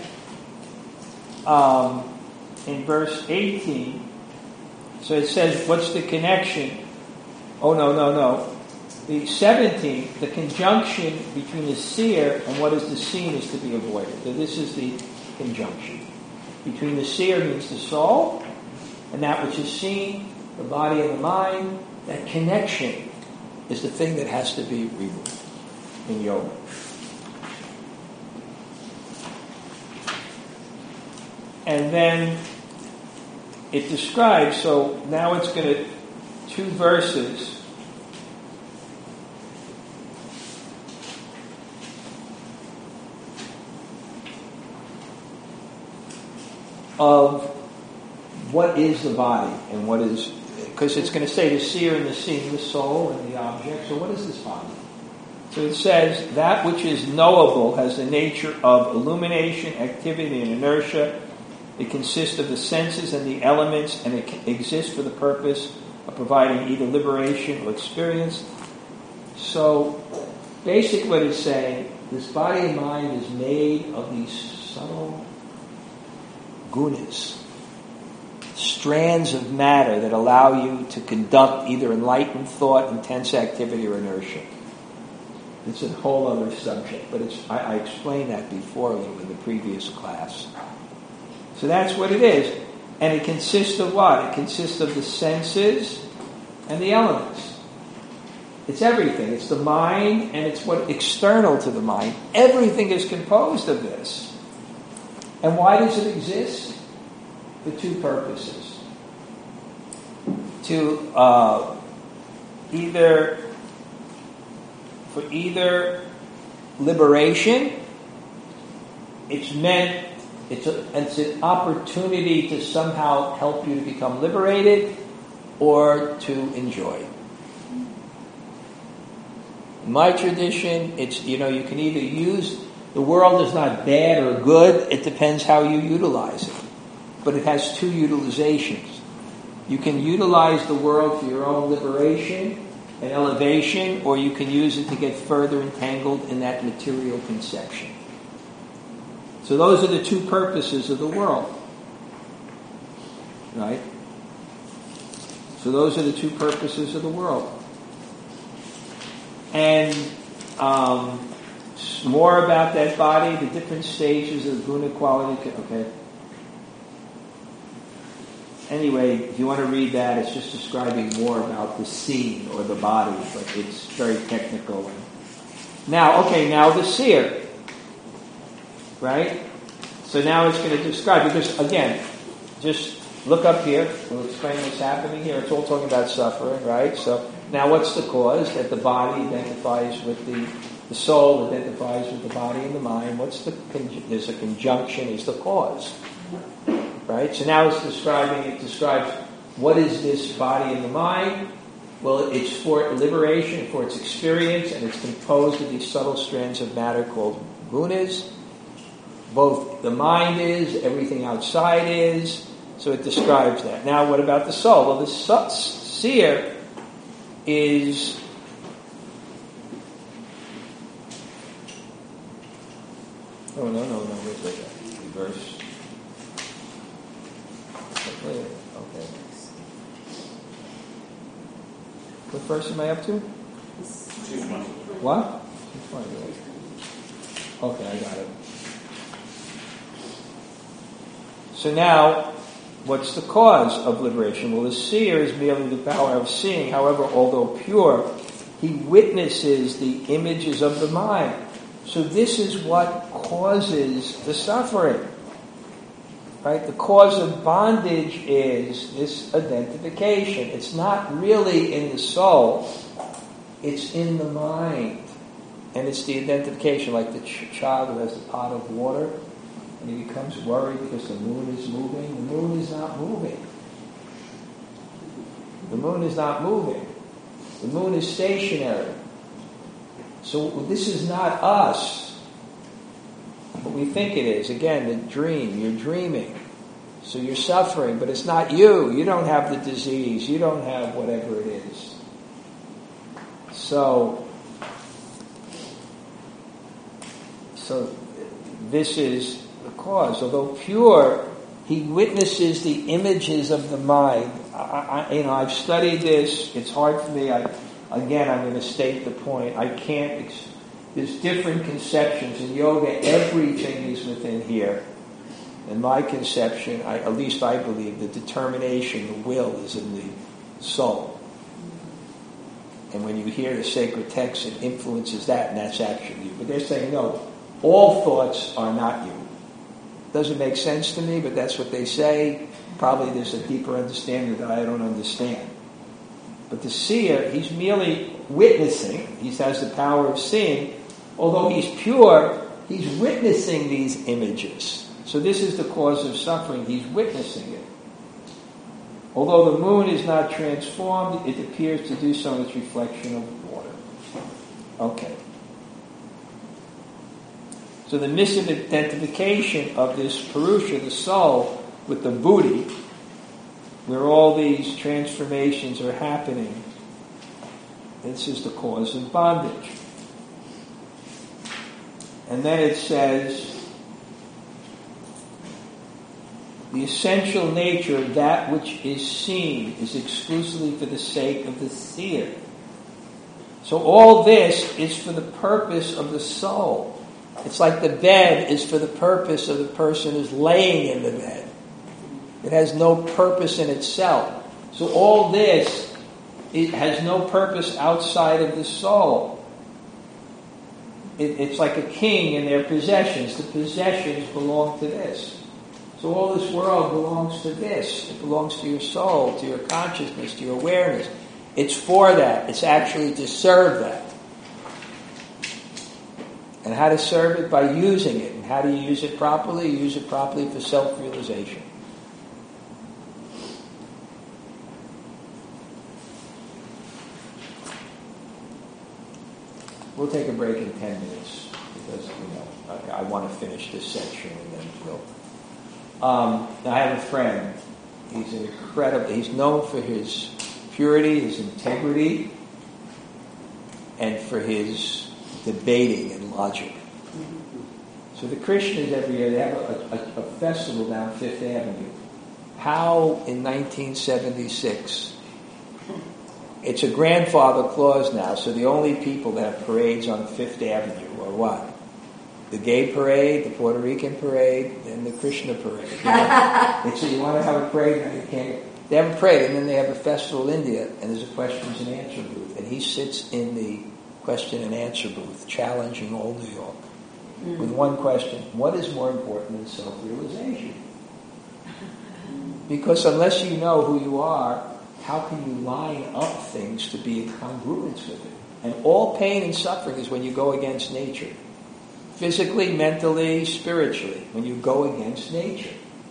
in verse 18, so it says, what's the connection? Oh, no. The 17, the conjunction between the seer and what is the seen is to be avoided. So this is the conjunction. Between the seer means the soul, and that which is seen, the body and the mind, that connection is the thing that has to be removed in yoga. And then it describes, so now it's going to, 2 verses. of what is the body and what is, because it's going to say the seer and the seeing, the soul and the object. So what is this body? So it says, that which is knowable has the nature of illumination, activity, and inertia. It consists of the senses and the elements, and it exists for the purpose of providing either liberation or experience. So basically what it's saying, this body and mind is made of these subtle gunas, strands of matter that allow you to conduct either enlightened thought, intense activity, or inertia. It's a whole other subject, but I explained that before a little in the previous class. So that's what it is. And it consists of what? It consists of the senses and the elements. It's everything. It's the mind and it's what external to the mind. Everything is composed of this. And why does it exist? For two purposes. For either liberation, it's an opportunity to somehow help you to become liberated, or to enjoy. In my tradition, it's, you can either use, the world is not bad or good, it depends how you utilize it. But it has two utilizations. You can utilize the world for your own liberation and elevation, or you can use it to get further entangled in that material conception. So those are the two purposes of the world. Right? So those are the two purposes of the world. And more about that body, the different stages of guna quality. Okay. Anyway, if you want to read that, it's just describing more about the scene or the body, but it's very technical. Now the seer. Right? So now it's going to describe, because again, just look up here, we'll explain what's happening here. It's all talking about suffering, right? So now what's the cause? That the body identifies with the soul, identifies with the body and the mind. There's a conjunction, is the cause. Right? So now it describes what is this body and the mind? Well, it's for liberation, for its experience, and it's composed of these subtle strands of matter called gunas. Both the mind is, everything outside is, so it describes that. Now, what about the soul? Well, the seer is... Oh, no, wait. Reverse. Okay. What verse am I up to? 220. What? 220. Okay, I got it. So now, what's the cause of liberation? Well, the seer is merely the power of seeing. However, although pure, he witnesses the images of the mind. So this is what causes the suffering. Right? The cause of bondage is this identification. It's not really in the soul. It's in the mind. And it's the identification, like the child who has the pot of water. And he becomes worried because the moon is moving. The moon is not moving. The moon is not moving. The moon is stationary. So this is not us. What we think it is. Again, the dream. You're dreaming. So you're suffering, but it's not you. You don't have the disease. You don't have whatever it is. So this is the cause. Although pure, he witnesses the images of the mind. I've studied this. It's hard for me. I'm going to state the point. I can't. There's different conceptions in yoga. Everything is within here. In my conception, at least I believe, the determination, the will, is in the soul. And when you hear the sacred text, it influences that, and that's actually you. But they're saying, no, all thoughts are not you. Doesn't make sense to me, but that's what they say. Probably there's a deeper understanding that I don't understand. But the seer, he's merely witnessing. He has the power of seeing. Although he's pure, he's witnessing these images. So So this is the cause of suffering. He's witnessing it. Although the moon is not transformed, it appears to do so in its reflection of water. Okay. So the misidentification of this Purusha, the soul, with the buddhi, where all these transformations are happening, this is the cause of bondage. And then it says, the essential nature of that which is seen is exclusively for the sake of the seer. So all this is for the purpose of the soul. It's like the bed is for the purpose of the person who's laying in the bed. It has no purpose in itself. So all this, it has no purpose outside of the soul. It's like a king and their possessions. The possessions belong to this. So all this world belongs to this. It belongs to your soul, to your consciousness, to your awareness. It's for that. It's actually to serve that. And how to serve it? By using it. And how do you use it properly? You use it properly for self-realization. We'll take a break in 10 minutes because, I want to finish this section and then we'll... I have a friend. He's incredible. He's known for his purity, his integrity, and for his debating and logic. So the Krishnas every year, they have a festival down Fifth Avenue. How in 1976? It's a grandfather clause now, so the only people that have parades on Fifth Avenue are what? The gay parade, the Puerto Rican parade, and the Krishna parade. So you want to have a parade, now you can't. They have a parade, and then they have a festival in India, and there's a questions and answer booth. And he sits in the question and answer booth, challenging all New York with one question: what is more important than self-realization? Because unless you know who you are, how can you line up things to be in congruence with it? And all pain and suffering is when you go against nature. Physically, mentally, spiritually, when you go against nature.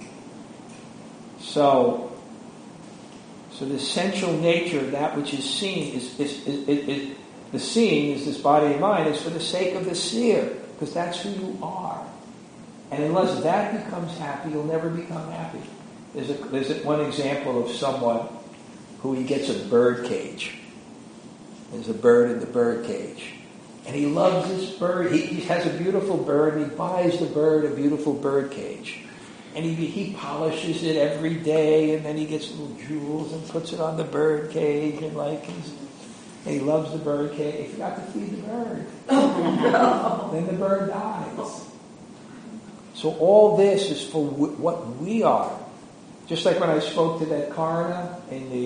So the essential nature of that which is seen is the seeing is this body and mind is for the sake of the seer, because that's who you are. And unless that becomes happy, you'll never become happy. There's one example of someone who he gets a bird cage. There's a bird in the bird cage. And he loves this bird. He has a beautiful bird, and he buys the bird a beautiful bird cage. And he polishes it every day, and then he gets little jewels and puts it on the bird cage, and he loves the bird cage. He forgot to feed the bird. Then the bird dies. So all this is for what we are. Just like when I spoke to that coroner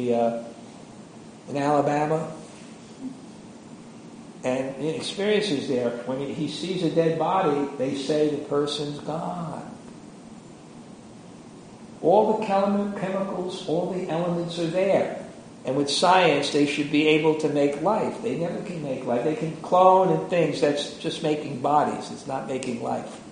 in Alabama. And in experiences there, when he sees a dead body, they say the person's gone. All the chemicals, all the elements are there. And with science, they should be able to make life. They never can make life. They can clone and things. That's just making bodies. It's not making life.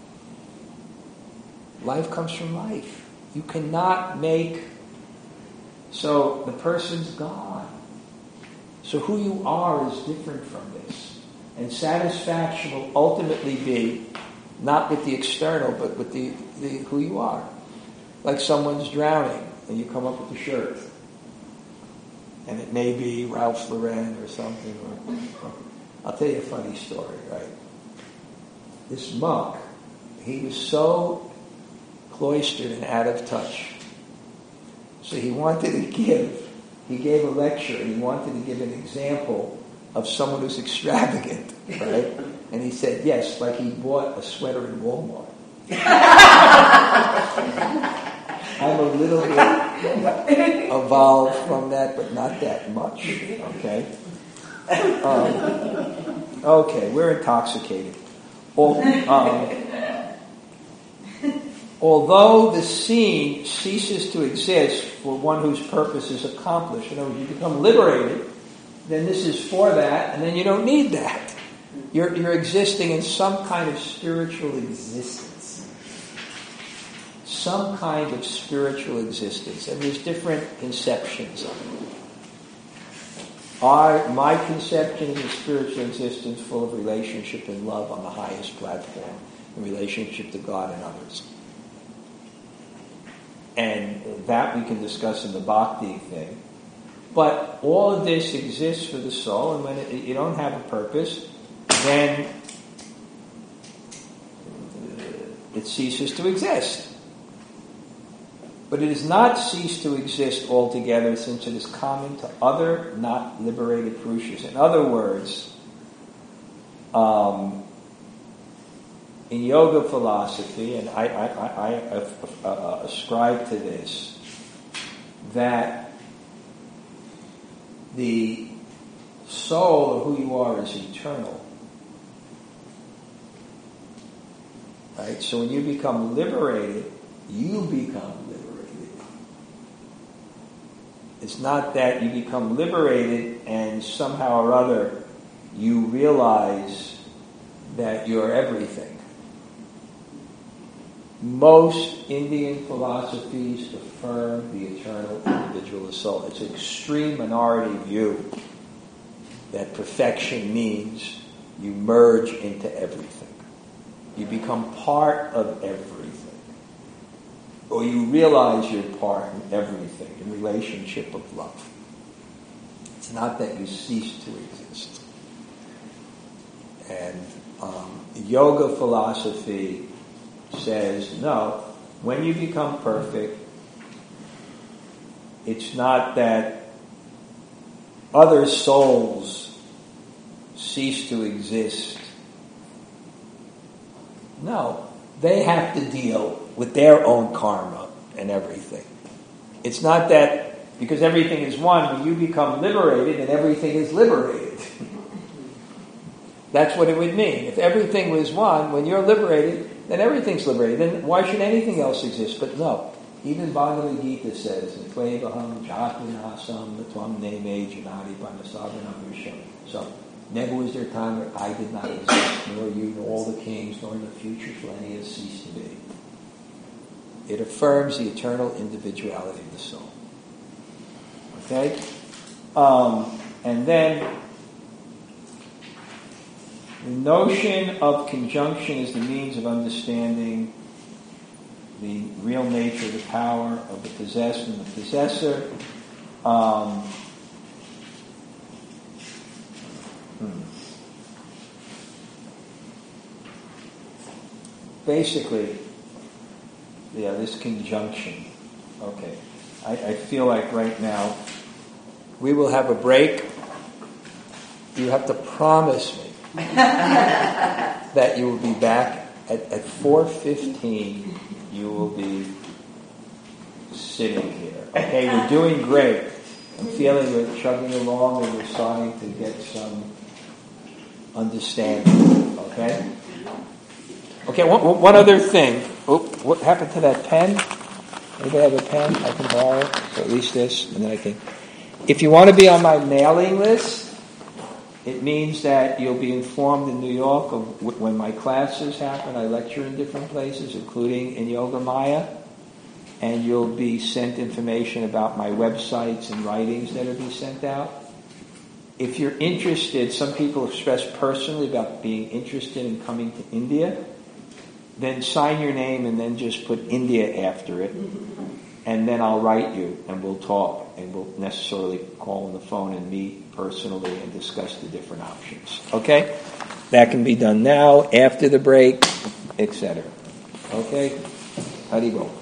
Life comes from life. You cannot make... So the person's gone. So who you are is different from this. And satisfaction will ultimately be not with the external, but with the who you are. Like someone's drowning, and you come up with a shirt. And it may be Ralph Lauren or something. I'll tell you a funny story, right? This monk, he was so cloistered and out of touch. So he gave a lecture, and he wanted to give an example of someone who's extravagant, right? And he said, yes, like he bought a sweater in Walmart. I'm a little bit evolved from that, but not that much, okay? Okay, we're intoxicated. Although the scene ceases to exist for one whose purpose is accomplished, you become liberated, then this is for that, and then you don't need that. You're existing in some kind of spiritual existence. some kind of spiritual existence, and there's different conceptions of it. My conception is a spiritual existence full of relationship and love on the highest platform, in relationship to God and others. And that we can discuss in the bhakti thing. But all of this exists for the soul, and when you don't have a purpose, then it ceases to exist. But it does not cease to exist altogether, since it is common to other not liberated Purushas. In other words, in yoga philosophy, and I ascribe to this, that the soul of who you are is eternal. Right? So when you become liberated, you become liberated. It's not that you become liberated and somehow or other you realize that you're everything. Most Indian philosophies affirm the eternal individual soul. It's an extreme minority view that perfection means you merge into everything. You become part of everything. Or you realize you're part in everything, in relationship of love. It's not that you cease to exist. And yoga philosophy says, no, when you become perfect, it's not that other souls cease to exist. No, they have to deal with their own karma and everything. It's not that because everything is one, when you become liberated, and everything is liberated. That's what it would mean. If everything was one, when you're liberated, then everything's liberated. Then why should anything else exist? But no. Even Bhagavad Gita says, Tvevaham Jatminasam Tvam Neme Janadi Panasavana Visham. So, never was there a time where I did not exist, nor you, nor all the kings, nor in the future shall any has ceased to be. It affirms the eternal individuality of the soul. Okay? And then, the notion of conjunction is the means of understanding the real nature of the power of the possessed and the possessor. Basically, this conjunction. Okay. I feel like right now we will have a break. You have to promise me that you will be back at 4:15. You will be sitting here. Okay, we're doing great. I'm feeling we're chugging along and we're starting to get some understanding. Okay? Okay, one other thing. What happened to that pen? Anybody have a pen I can borrow? Or at least this, and then I can... If you want to be on my mailing list, it means that you'll be informed in New York of when my classes happen. I lecture in different places, including in Yoga Maya. And you'll be sent information about my websites and writings that will be sent out. If you're interested, some people have expressed personally about being interested in coming to India, then sign your name and then just put India after it. And then I'll write you and we'll talk. And we'll necessarily call on the phone and meet personally and discuss the different options. Okay? That can be done now, after the break, etc. Okay? Haribol.